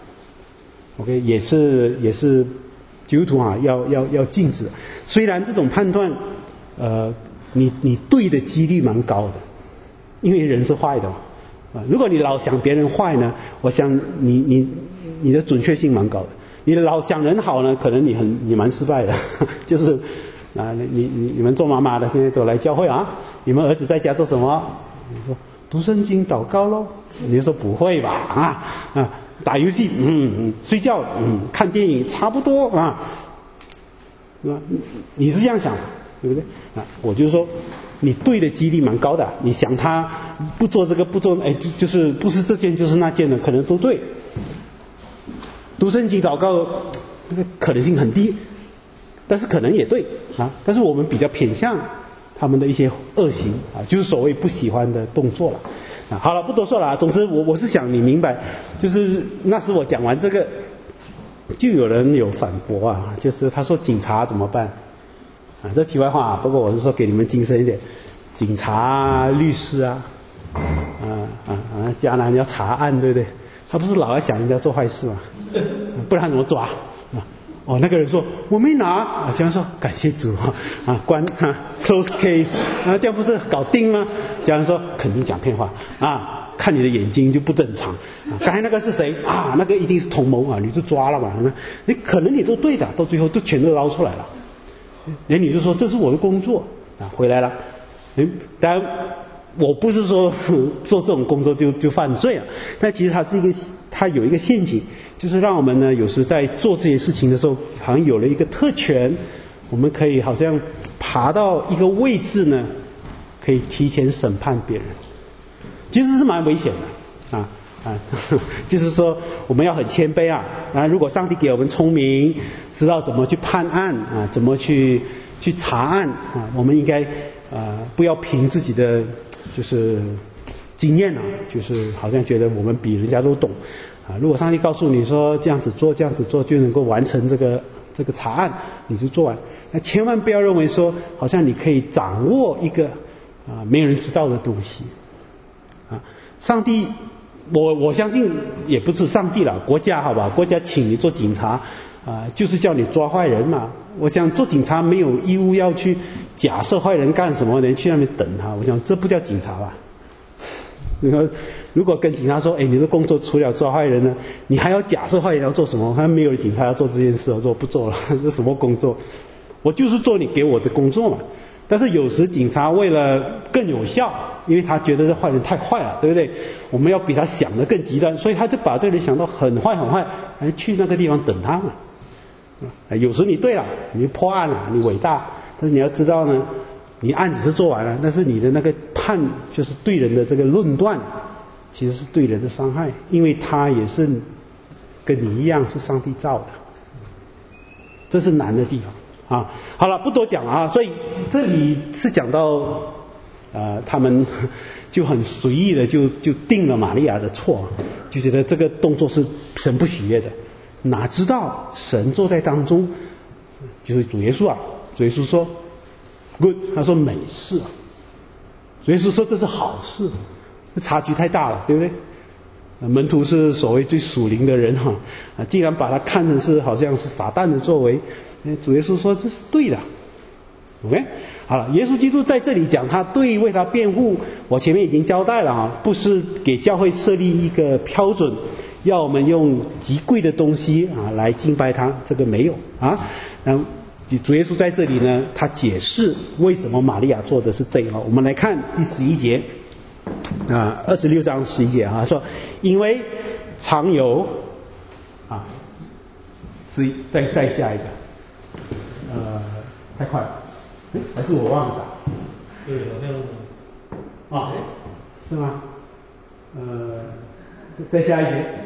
，OK， 也是也是基督徒啊要要要禁止。虽然这种判断，呃，你你对的几率蛮高的，因为人是坏的嘛。啊，如果你老想别人坏呢，我想你你你的准确性蛮高的。你老想人好呢，可能你很你蛮失败的，就是啊，你你你们做妈妈的现在都来教会啊，你们儿子在家做什么？你说读圣经祷告咯，你就说不会吧啊啊，打游戏嗯睡觉嗯看电影差不多啊，是吧？你是这样想对不对啊？我就说你对的几率蛮高的，你想他不做这个不做哎就就是不是这件就是那件的，可能都对。读圣经祷告那个可能性很低，但是可能也对啊。但是我们比较偏向他们的一些恶行啊，就是所谓不喜欢的动作了啊。好了，不多说了啊。总之我我是想你明白，就是那时我讲完这个，就有人有反驳啊，就是他说警察怎么办啊？这题外话啊，不过我是说给你们精神一点，警察啊、律师啊，啊啊啊，迦南要查案，对不对？他不是老要想人家做坏事吗？不然怎么抓？哦，那个人说我没拿啊，这样说感谢主啊啊，关啊 close case 啊，这样不是搞定吗？这样说肯定讲骗话啊，看你的眼睛就不正常啊。刚才那个是谁啊？那个一定是同谋啊，你就抓了嘛。你可能你都对的，到最后都全都捞出来了。连你就说这是我的工作啊，回来了。嗯，当然我不是说做这种工作就就犯罪啊，但其实它是一个，它有一个陷阱，就是让我们呢有时在做这些事情的时候，好像有了一个特权，我们可以好像爬到一个位置呢，可以提前审判别人，其实是蛮危险的啊啊，就是说我们要很谦卑啊啊！如果上帝给我们聪明，知道怎么去判案啊，怎么去去查案啊，我们应该啊不要凭自己的就是经验啊，就是好像觉得我们比人家都懂啊。如果上帝告诉你说这样子做这样子做就能够完成这个这个查案，你就做完。那千万不要认为说好像你可以掌握一个啊没有人知道的东西啊。上帝，我我相信也不是上帝了，国家好吧，国家请你做警察啊，就是叫你抓坏人嘛。我想做警察没有义务要去假设坏人干什么，人去那边等他。我想这不叫警察吧？你说如果跟警察说，哎，你的工作除了抓坏人呢，你还要假设坏人要做什么？还没有警察要做这件事，我说我不做了，这什么工作？我就是做你给我的工作嘛。但是有时警察为了更有效，因为他觉得这坏人太坏了，对不对？我们要比他想的更极端，所以他就把这个人想到很坏很坏，还去那个地方等他嘛。有时你对了，你破案了，你伟大，但是你要知道呢，你案子是做完了，但是你的那个判就是对人的这个论断，其实是对人的伤害，因为他也是跟你一样是上帝造的，这是难的地方啊。好了，不多讲了啊。所以这里是讲到呃，他们就很随意的就就定了玛利亚的错，就觉得这个动作是神不喜悦的。哪知道神坐在当中，就是主耶稣啊，主耶稣说 good， 他说美事啊，主耶稣说这是好事，这差距太大了，对不对？门徒是所谓最属灵的人哈啊，既然把他看成是好像是撒旦的作为，主耶稣说这是对的 ，OK， 好了，耶稣基督在这里讲他对为他辩护，我前面已经交代了啊，不是给教会设立一个标准。要我们用极贵的东西啊来敬拜他，这个没有啊。那主耶稣在这里呢，他解释为什么玛利亚做的是对啊。我们来看第十一节啊，二十六章十一节啊，说因为常有啊，十一再再下一个，呃，太快了，还是我忘了？对，好像啊，是吗？呃，再下一节。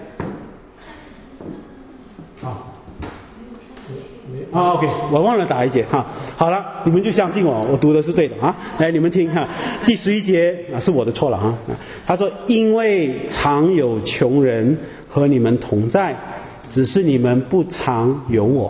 啊，啊 ，OK， 我忘了打一节哈。好了，你们就相信我，我读的是对的啊。来，你们听哈，第十一节啊是我的错了啊。他说，因为常有穷人和你们同在，只是你们不常有我。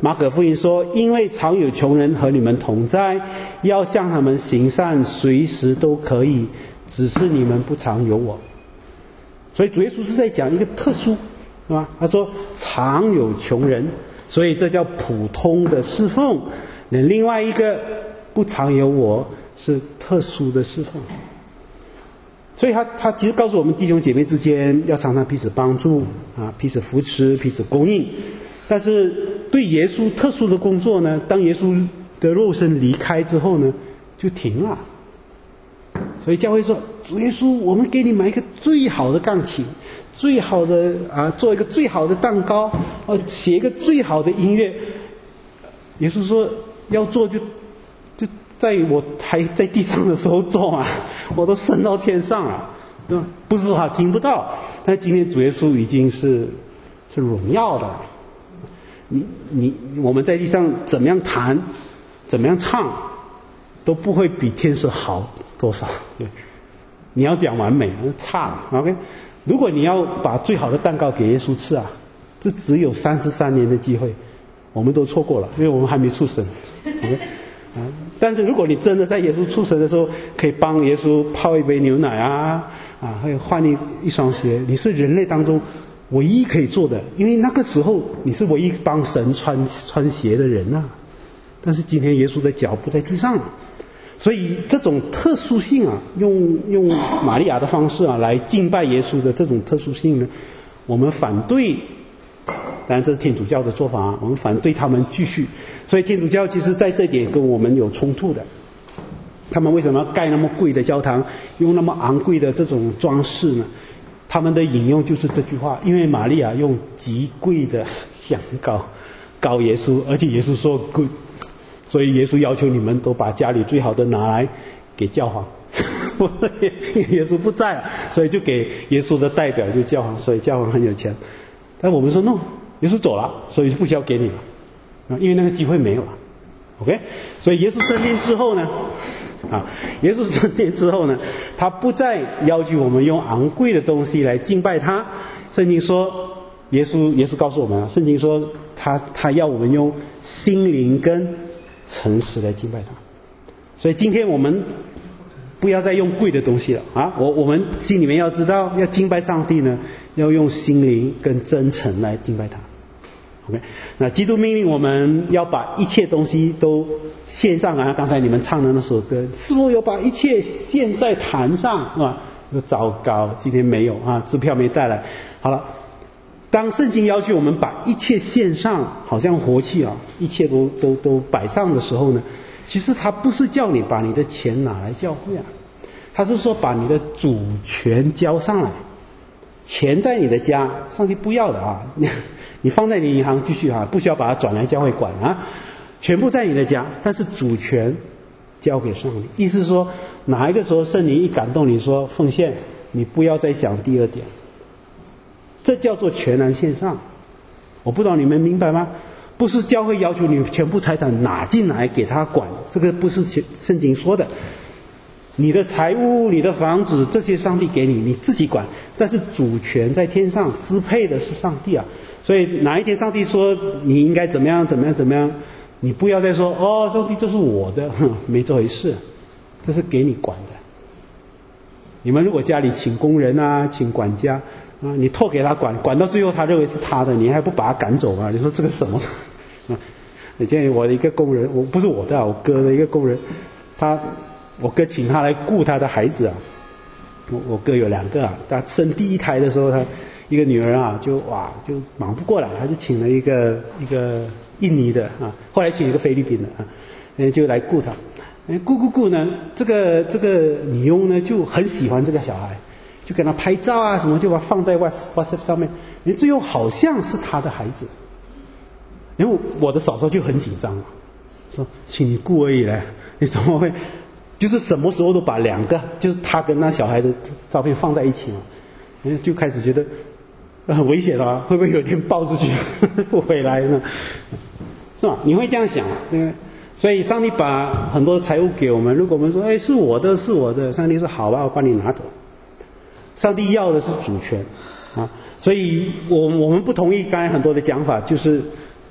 马可福音说，因为常有穷人和你们同在，要向他们行善，随时都可以，只是你们不常有我。所以主耶稣是在讲一个特殊，是吧？他说常有穷人，所以这叫普通的侍奉。那另外一个不常有我，是特殊的侍奉。所以他他其实告诉我们弟兄姐妹之间要常常彼此帮助啊，彼此扶持，彼此供应。但是对耶稣特殊的工作呢，当耶稣的肉身离开之后呢，就停了。所以教会说，主耶稣，我们给你买一个最好的钢琴，最好的啊，做一个最好的蛋糕，呃、啊，写一个最好的音乐。耶稣说要做就就在我还在地上的时候做嘛，我都升到天上了，对吧？不是说他听不到，但今天主耶稣已经是是荣耀的。你你我们在地上怎么样弹，怎么样唱，都不会比天使好多少。对，你要讲完美，差了。OK， 如果你要把最好的蛋糕给耶稣吃啊，这只有三十三年的机会，我们都错过了，因为我们还没出生。OK， 啊，但是如果你真的在耶稣出生的时候，可以帮耶稣泡一杯牛奶啊，啊，还有换一一双鞋，你是人类当中唯一可以做的，因为那个时候你是唯一帮神穿穿鞋的人啊。但是今天耶稣的脚不在地上，所以这种特殊性啊，用用玛利亚的方式啊来敬拜耶稣的这种特殊性呢，我们反对。当然这是天主教的做法啊，我们反对他们继续。所以天主教其实在这点跟我们有冲突的。他们为什么要盖那么贵的教堂，用那么昂贵的这种装饰呢？他们的引用就是这句话，因为玛利亚用极贵的香膏膏耶稣，而且耶稣说 good， 所以耶稣要求你们都把家里最好的拿来给教皇。耶稣不在了，所以就给耶稣的代表就教皇，所以教皇很有钱。但我们说 no， 耶稣走了，所以就不需要给你了，因为那个机会没有了。OK， 所以耶稣升天之后呢，啊，耶稣升天之后呢，他不再要求我们用昂贵的东西来敬拜他。圣经说，耶稣耶稣告诉我们，圣经说他他要我们用心灵跟诚实来敬拜他。所以今天我们不要再用贵的东西了啊！我我们心里面要知道，要敬拜上帝呢，要用心灵跟真诚来敬拜他。OK， 那基督命令我们要把一切东西都献上啊！刚才你们唱的那首歌，师父有把一切献在坛上，是吧？糟糕，今天没有啊，支票没带来。好了，当圣经要求我们把一切献上，好像活祭啊，一切都都都摆上的时候呢，其实他不是叫你把你的钱拿来教会啊，他是说把你的主权交上来。钱在你的家，上帝不要的啊，你你放在你银行继续啊，不需要把它转来教会管啊，全部在你的家，但是主权交给上帝。意思是说，哪一个时候圣灵一感动你说奉献，你不要再想第二点，这叫做全然献上。我不知道你们明白吗？不是教会要求你全部财产拿进来给他管，这个不是圣经说的。你的财物、你的房子，这些上帝给你，你自己管，但是主权在天上，支配的是上帝啊。所以哪一天上帝说你应该怎么样怎么样怎么样，你不要再说哦，上帝这是我的，哼，没这回事，这是给你管的。你们如果家里请工人啊，请管家啊，你托给他管，管到最后他认为是他的，你还不把他赶走啊？你说这个什么？啊，你见我的一个工人，我不是我的、啊，我哥的一个工人，他。我哥请他来顾他的孩子啊，我我哥有两个啊，他生第一胎的时候，他一个女儿啊，就哇就忙不过来，他就请了一个一个印尼的啊，后来请一个菲律宾的啊，嗯，就来顾他，嗯，顾顾顾呢，这个这个女佣呢就很喜欢这个小孩，就跟他拍照啊什么，就把他放在 WhatsApp 上面，你最后好像是他的孩子，然后我的嫂嫂就很紧张，说请你顾而已嘞，你怎么会？就是什么时候都把两个，就是他跟那小孩的照片放在一起嘛，就开始觉得很危险了，会不会有一天爆出去不回来呢？是吧？你会这样想，对不对？所以上帝把很多财物给我们，如果我们说哎是我的是我的，上帝说好吧，我帮你拿走。上帝要的是主权啊，所以我我们不同意刚才很多的讲法，就是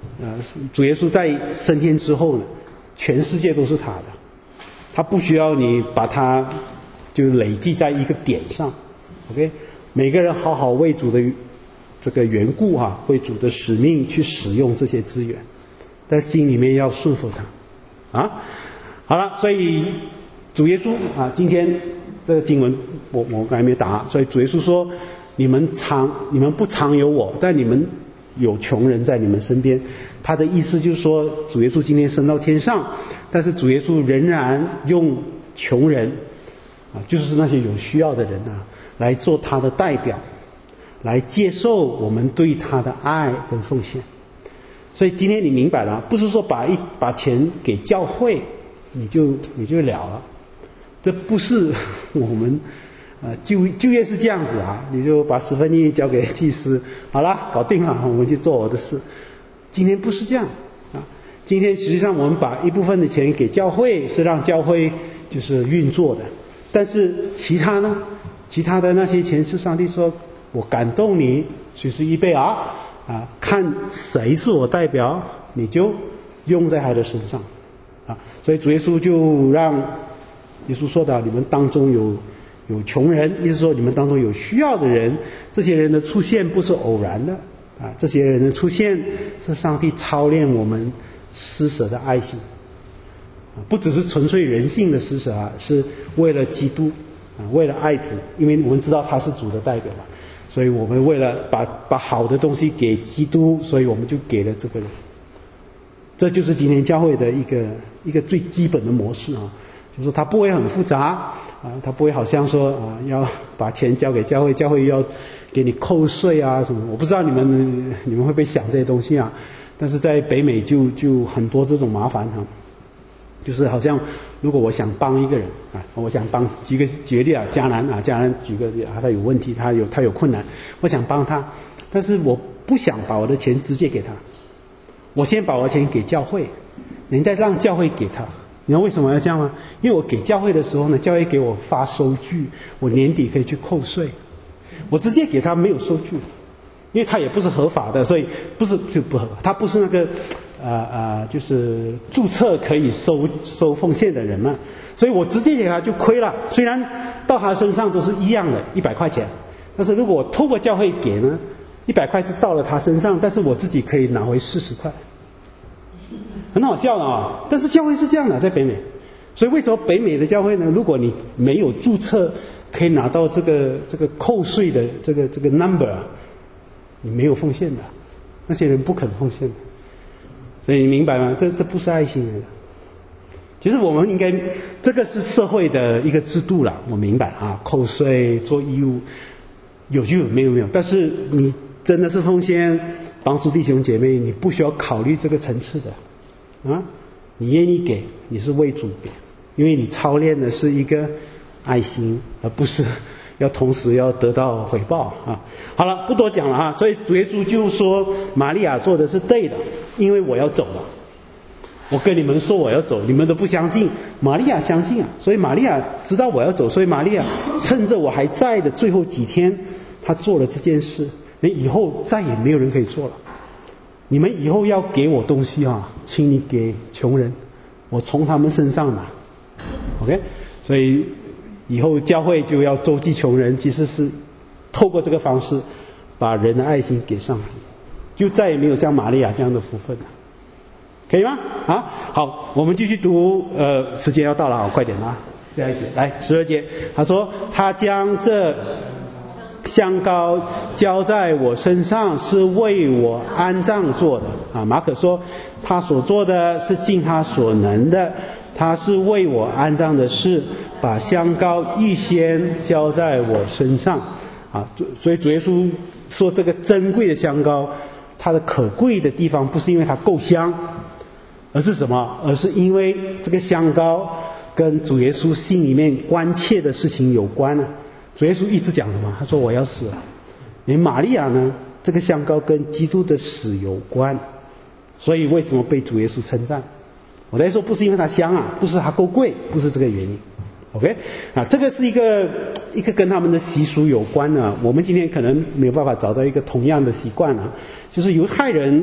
呃，主耶稣在升天之后呢，全世界都是他的，他不需要你把它就累积在一个点上 ，OK， 每个人好好为主的这个缘故哈、啊，为主的使命去使用这些资源，但心里面要顺服他，啊，好了，所以主耶稣啊，今天这个经文我我刚才没答，所以主耶稣说，你们常你们不常有我，但你们有穷人在你们身边。他的意思就是说，主耶稣今天升到天上，但是主耶稣仍然用穷人啊，就是那些有需要的人啊，来做他的代表，来接受我们对他的爱跟奉献。所以今天你明白了，不是说把一把钱给教会，你就你就了了，这不是我们呃就就业是这样子啊，你就把十分一交给祭司，好了，搞定了，我们去做我的事。今天不是这样啊，今天实际上我们把一部分的钱给教会，是让教会就是运作的，但是其他呢，其他的那些钱是上帝说，我感动你，随时预备啊啊，看谁是我代表，你就用在他的身上啊。所以主耶稣就让耶稣说的，你们当中有有穷人，意思说你们当中有需要的人，这些人的出现不是偶然的啊，这些人的出现是上帝操练我们施舍的爱心啊，不只是纯粹人性的施舍啊，是为了基督啊，为了爱主，因为我们知道他是主的代表嘛，所以我们为了把把好的东西给基督，所以我们就给了这个人。这就是今天教会的一个一个最基本的模式啊，就是它不会很复杂啊，它不会好像说啊要把钱交给教会，教会要给你扣税啊什么。我不知道你们你们会不会想这些东西啊？但是在北美就就很多这种麻烦哈、啊，就是好像如果我想帮一个人啊，我想帮举个举个例啊，迦南啊，迦南举个例啊，他有问题，他有他有困难，我想帮他，但是我不想把我的钱直接给他，我先把我的钱给教会，人家让教会给他。你知道为什么要这样吗？因为我给教会的时候呢，教会给我发收据，我年底可以去扣税。我直接给他没有收据，因为他也不是合法的，所以不是就不合法，他不是那个呃呃就是注册可以收收奉献的人嘛，所以我直接给他就亏了。虽然到他身上都是一样的一百块钱，但是如果我透过教会给呢，一百块是到了他身上，但是我自己可以拿回四十块，很好笑的啊！但是教会是这样的，在北美，所以为什么北美的教会呢？如果你没有注册，可以拿到这个这个扣税的这个这个 number， 你没有奉献的，那些人不肯奉献的，所以你明白吗？这这不是爱心来的。其实我们应该，这个是社会的一个制度了，我明白啊，扣税做义务有就有，没有没有，但是你真的是奉献帮助弟兄姐妹，你不需要考虑这个层次的啊，你愿意给，你是为主给，因为你操练的是一个爱心，而不是要同时要得到回报啊。好了，不多讲了啊。所以主耶稣就说，玛利亚做的是对的，因为我要走了。我跟你们说我要走，你们都不相信，玛利亚相信啊。所以玛利亚知道我要走，所以玛利亚趁着我还在的最后几天，她做了这件事。你以后再也没有人可以做了。你们以后要给我东西啊，请你给穷人，我从他们身上拿。OK， 所以以后教会就要周济穷人，其实是透过这个方式把人的爱心给上来，就再也没有像玛利亚这样的福分了，可以吗？啊，好，我们继续读，呃，时间要到了，好，快点啊，下一节来十二节，他说他将这香膏浇在我身上，是为我安葬做的啊。马可说他所做的是尽他所能的，他是为我安葬的事，把香膏预先浇在我身上啊。所以主耶稣说这个珍贵的香膏，它的可贵的地方不是因为它够香，而是什么？而是因为这个香膏跟主耶稣心里面关切的事情有关啊。主耶稣一直讲什么？他说我要死了。连玛利亚呢，这个香膏跟基督的死有关，所以为什么被主耶稣称赞？我来说不是因为它香啊，不是它够贵，不是这个原因。OK， 啊，这个是一个一个跟他们的习俗有关的。我们今天可能没有办法找到一个同样的习惯啊，就是犹太人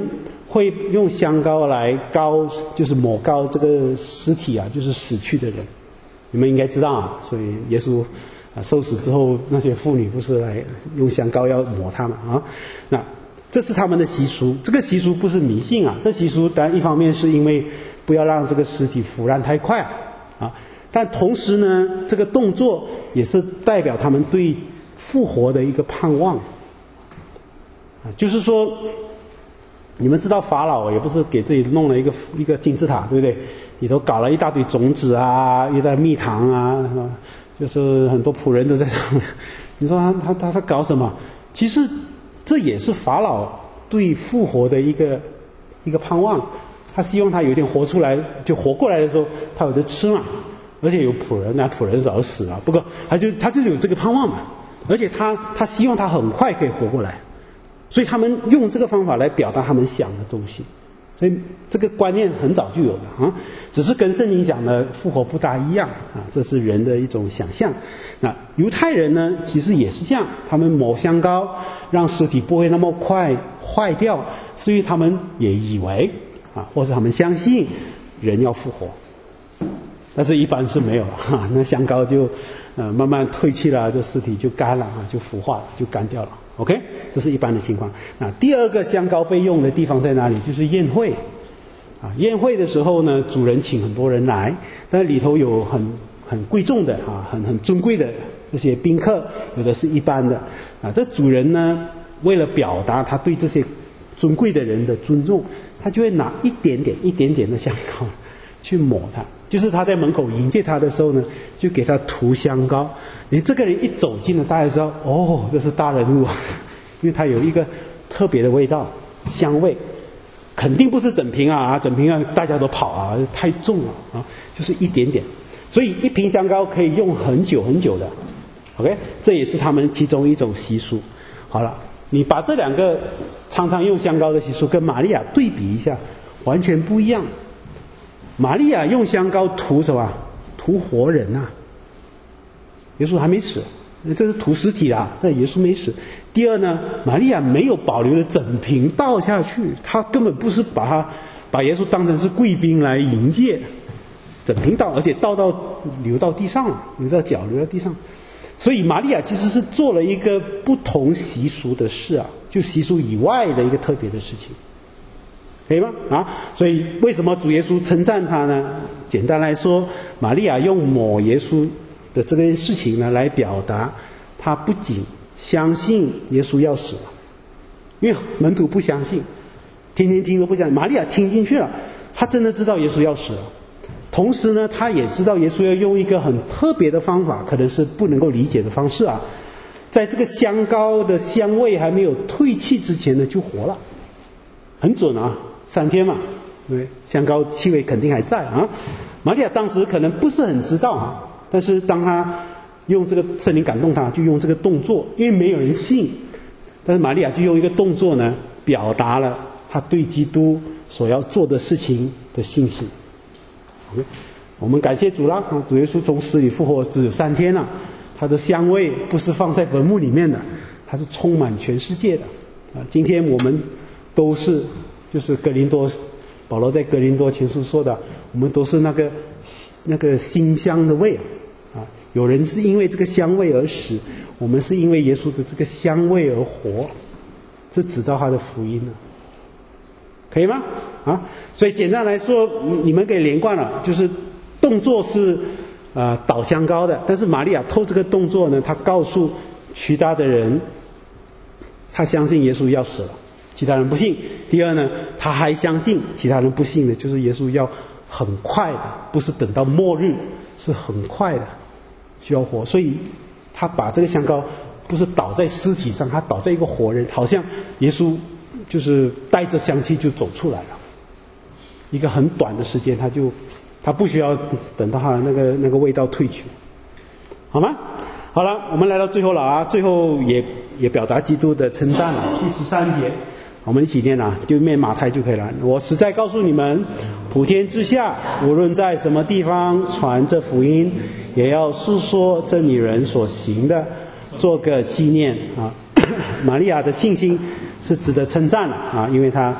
会用香膏来膏，就是抹膏这个尸体啊，就是死去的人。你们应该知道啊，所以耶稣啊受死之后，那些妇女不是来用香膏要抹他们啊？那这是他们的习俗，这个习俗不是迷信啊，这习俗当然一方面是因为不要让这个尸体腐烂太快啊，但同时呢，这个动作也是代表他们对复活的一个盼望啊，就是说。你们知道法老也不是给自己弄了一个一个金字塔，对不对？里头搞了一大堆种子啊，一大堆蜜糖啊，就是很多仆人都在上面。你说他他他他搞什么？其实这也是法老对复活的一个一个盼望。他希望他有一天活出来，就活过来的时候，他有得吃嘛，而且有仆人，那仆人早死了。不过他就他就有这个盼望嘛，而且他他希望他很快可以活过来。所以他们用这个方法来表达他们想的东西，所以这个观念很早就有了啊，只是跟圣经讲的复活不大一样啊，这是人的一种想象。那犹太人呢，其实也是这样，他们抹香膏让尸体不会那么快坏掉，是因为他们也以为啊，或者他们相信人要复活，但是一般是没有了哈、啊，那香膏就呃慢慢褪去了，这尸体就干了啊，就腐化了，就干掉了。OK， 这是一般的情况。那第二个香膏被用的地方在哪里？就是宴会啊，宴会的时候呢，主人请很多人来，但里头有很很贵重的啊，很很尊贵的这些宾客，有的是一般的啊。这主人呢，为了表达他对这些尊贵的人的尊重，他就会拿一点点、一点点的香膏去抹他。就是他在门口迎接他的时候呢，就给他涂香膏。你这个人一走进了，大家知道哦，这是大人物，因为他有一个特别的味道、香味，肯定不是整瓶啊，整瓶啊大家都跑啊，太重了啊，就是一点点。所以一瓶香膏可以用很久很久的 ，OK， 这也是他们其中一种习俗。好了，你把这两个常常用香膏的习俗跟玛利亚对比一下，完全不一样。玛利亚用香膏涂什么？涂活人啊！耶稣还没死，这是涂尸体啊，但耶稣没死。第二呢，玛利亚没有保留了整瓶倒下去，她根本不是把他把耶稣当成是贵宾来迎接，整瓶倒，而且倒到流到地上了，流到脚，流到地上。所以玛利亚其实是做了一个不同习俗的事啊，就习俗以外的一个特别的事情。可以吗？啊，所以为什么主耶稣称赞他呢？简单来说，玛利亚用抹耶稣的这件事情呢，来表达他不仅相信耶稣要死了，因为门徒不相信，天天听都不相信，玛利亚听进去了，他真的知道耶稣要死了。同时呢，他也知道耶稣要用一个很特别的方法，可能是不能够理解的方式啊，在这个香膏的香味还没有退去之前呢，就活了，很准啊。三天嘛，对，香膏气味肯定还在啊。玛利亚当时可能不是很知道啊，但是当他用这个圣灵感动他，就用这个动作，因为没有人信，但是玛利亚就用一个动作呢，表达了他对基督所要做的事情的信心。Okay? 我们感谢主啦，主耶稣从死里复活只有三天了，他的香味不是放在坟墓里面的，它是充满全世界的啊。今天我们都是。就是哥林多，保罗在哥林多前书说的，我们都是那个那个馨香的味啊。有人是因为这个香味而死，我们是因为耶稣的这个香味而活，这指到他的福音了，可以吗？啊，所以简单来说，你你们给连贯了，就是动作是呃倒香膏的，但是玛利亚透这个动作呢，她告诉其他的人，她相信耶稣要死了。其他人不信。第二呢，他还相信其他人不信的，就是耶稣要很快的，不是等到末日，是很快的需要活。所以他把这个香膏不是倒在尸体上，他倒在一个活人，好像耶稣就是带着香气就走出来了。一个很短的时间，他就他不需要等到他那个那个味道退去，好吗？好了，我们来到最后了啊，最后也也表达基督的称赞了。第十三节。我们一起念啊，对面马太就可以了。我实在告诉你们，普天之下，无论在什么地方传这福音，也要述说这女人所行的，做个纪念啊。玛利亚的信心是值得称赞的啊，因为她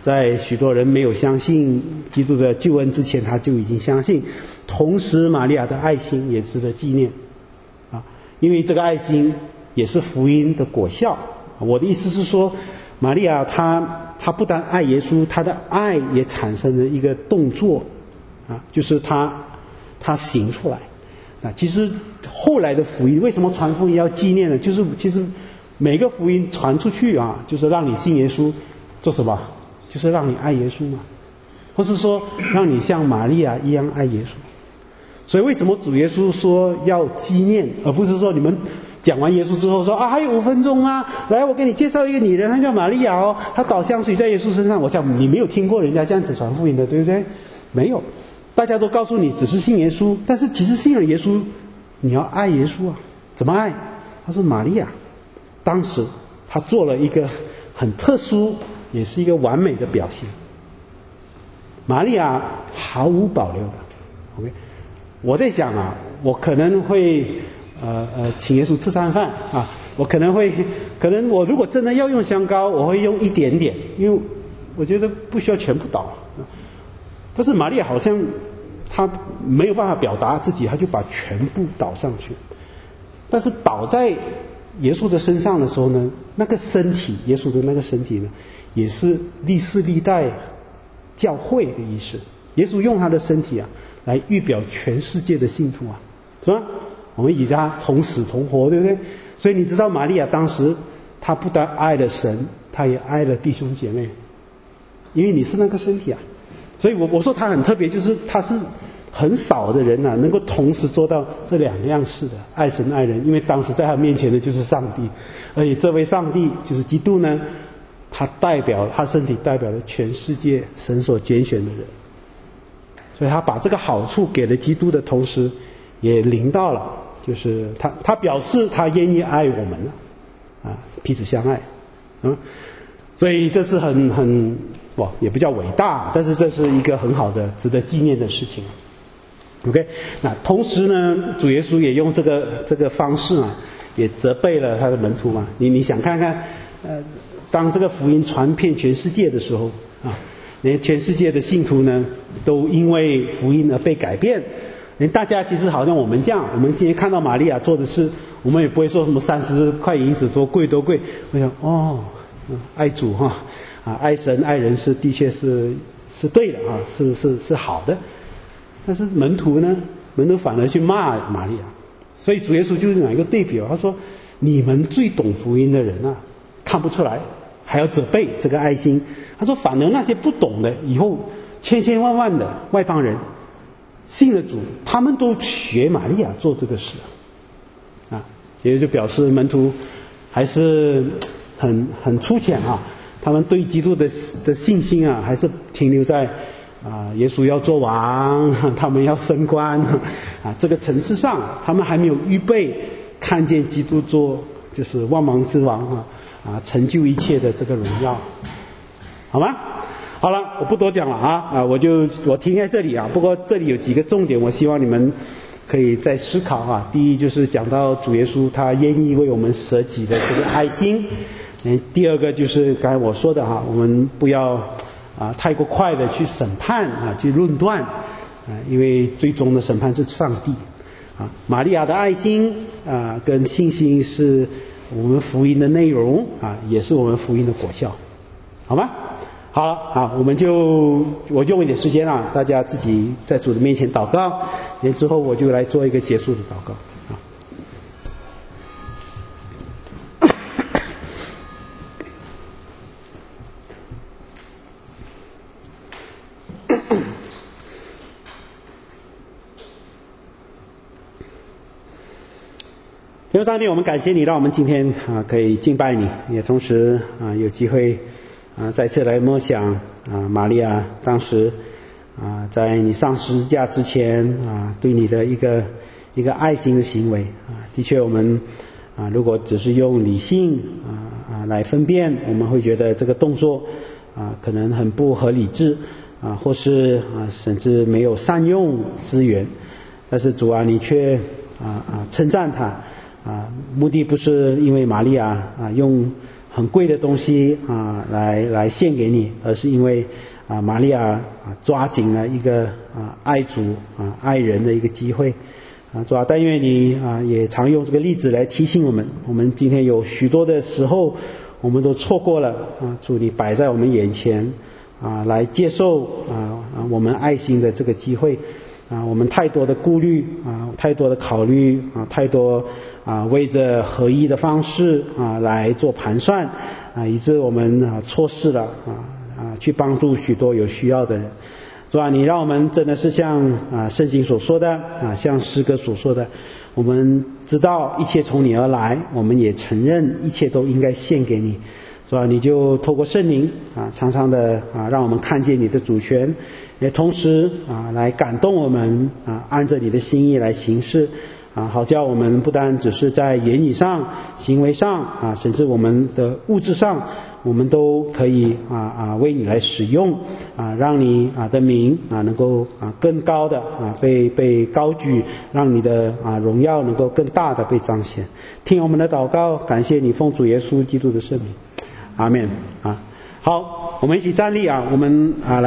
在许多人没有相信基督的救恩之前，他就已经相信。同时玛利亚的爱心也值得纪念啊，因为这个爱心也是福音的果效。我的意思是说，玛利亚她她不但爱耶稣，她的爱也产生了一个动作啊，就是她她行出来啊。其实后来的福音为什么传福音要纪念呢？就是其实每个福音传出去啊，就是让你信耶稣，做什么？就是让你爱耶稣嘛，或是说让你像玛利亚一样爱耶稣。所以为什么主耶稣说要纪念，而不是说你们讲完耶稣之后说啊还有五分钟啊，来我给你介绍一个女人，她叫玛利亚哦，她倒香水在耶稣身上。我想你没有听过人家这样子传福音的，对不对？没有，大家都告诉你只是信耶稣，但是其实信了耶稣，你要爱耶稣啊。怎么爱？他说玛利亚当时她做了一个很特殊也是一个完美的表现。玛利亚毫无保留的 OK， 我在想啊，我可能会呃呃请耶稣吃餐饭啊，我可能会可能我如果真的要用香膏，我会用一点点，因为我觉得不需要全部倒。但是玛利亚好像她没有办法表达自己，她就把全部倒上去。但是倒在耶稣的身上的时候呢，那个身体，耶稣的那个身体呢，也是历世历代教会的意思。耶稣用他的身体啊，来预表全世界的信徒啊，是吧？我们与他同死同活，对不对？所以你知道玛利亚当时她不但爱了神，她也爱了弟兄姐妹，因为你是那个身体啊。所以我我说她很特别，就是她是很少的人啊，能够同时做到这两样事的，爱神爱人。因为当时在他面前的就是上帝，而且这位上帝就是基督呢，他代表他身体代表了全世界神所拣选的人，所以他把这个好处给了基督的同时，也临到了，就是他他表示他愿意爱我们了啊，彼此相爱，嗯，所以这是很很哇，也不叫伟大，但是这是一个很好的值得纪念的事情。OK， 那同时呢，主耶稣也用这个这个方式啊，也责备了他的门徒嘛。你你想看看，呃，当这个福音传遍全世界的时候啊，连全世界的信徒呢，都因为福音而被改变。连大家其实好像我们这样，我们今天看到玛利亚做的事，我们也不会说什么三十块银子多贵多贵。我想哦，爱主哈啊，爱神爱人是的确是是对的啊，是是是好的。但是门徒呢，门徒反而去骂玛利亚，所以主耶稣就是哪一个对比哦？他说：“你们最懂福音的人啊，看不出来，还要责备这个爱心。”他说：“反而那些不懂的，以后千千万万的外邦人信了主，他们都学玛利亚做这个事啊。”也就表示门徒还是很很粗浅啊，他们对基督的的信心啊，还是停留在。啊，耶稣要做王，他们要升官啊，这个层次上，他们还没有预备看见基督做就是万王之王啊，啊，成就一切的这个荣耀，好吗？好了，我不多讲了啊，啊，我就我停在这里啊。不过这里有几个重点，我希望你们可以再思考啊。第一就是讲到主耶稣他愿意为我们舍己的这个爱心，嗯，第二个就是刚才我说的哈，我们不要。啊，太过快的去审判啊，去论断啊，因为最终的审判是上帝啊。玛利亚的爱心啊，跟信心是我们福音的内容啊，也是我们福音的果效，好吗？好了，好，我们就我就用一点时间啊，大家自己在主的面前祷告，然之后我就来做一个结束的祷告。天父上帝，我们感谢你，让我们今天啊可以敬拜你，也同时啊有机会啊再次来默想啊玛利亚当时啊在你上十字架之前啊对你的一个一个爱心的行为啊。的确，我们啊如果只是用理性啊啊来分辨，我们会觉得这个动作啊可能很不合理智啊，或是啊甚至没有善用资源。但是主啊，你却啊啊称赞他。啊，目的不是因为玛利亚啊用很贵的东西啊来来献给你，而是因为啊玛利亚啊抓紧了一个啊爱主啊爱人的一个机会啊。主啊，但愿你啊也常用这个例子来提醒我们，我们今天有许多的时候我们都错过了啊，主你摆在我们眼前啊来接受啊啊我们爱心的这个机会啊，我们太多的顾虑啊，太多的考虑啊，太多啊为着合一的方式啊来做盘算啊，以致我们啊错失了啊啊去帮助许多有需要的人。主啊，你让我们真的是像啊圣经所说的啊，像诗歌所说的，我们知道一切从你而来，我们也承认一切都应该献给你。主啊，你就透过圣灵啊，常常的啊让我们看见你的主权，也同时啊来感动我们啊，按着你的心意来行事啊，好叫我们不单只是在言语上、行为上啊，甚至我们的物质上，我们都可以啊啊为你来使用啊，让你啊的名啊能够啊更高的啊被被高举，让你的啊荣耀能够更大的被彰显。听我们的祷告，感谢你奉主耶稣基督的圣名，阿们啊。好，我们一起站立啊，我们啊来。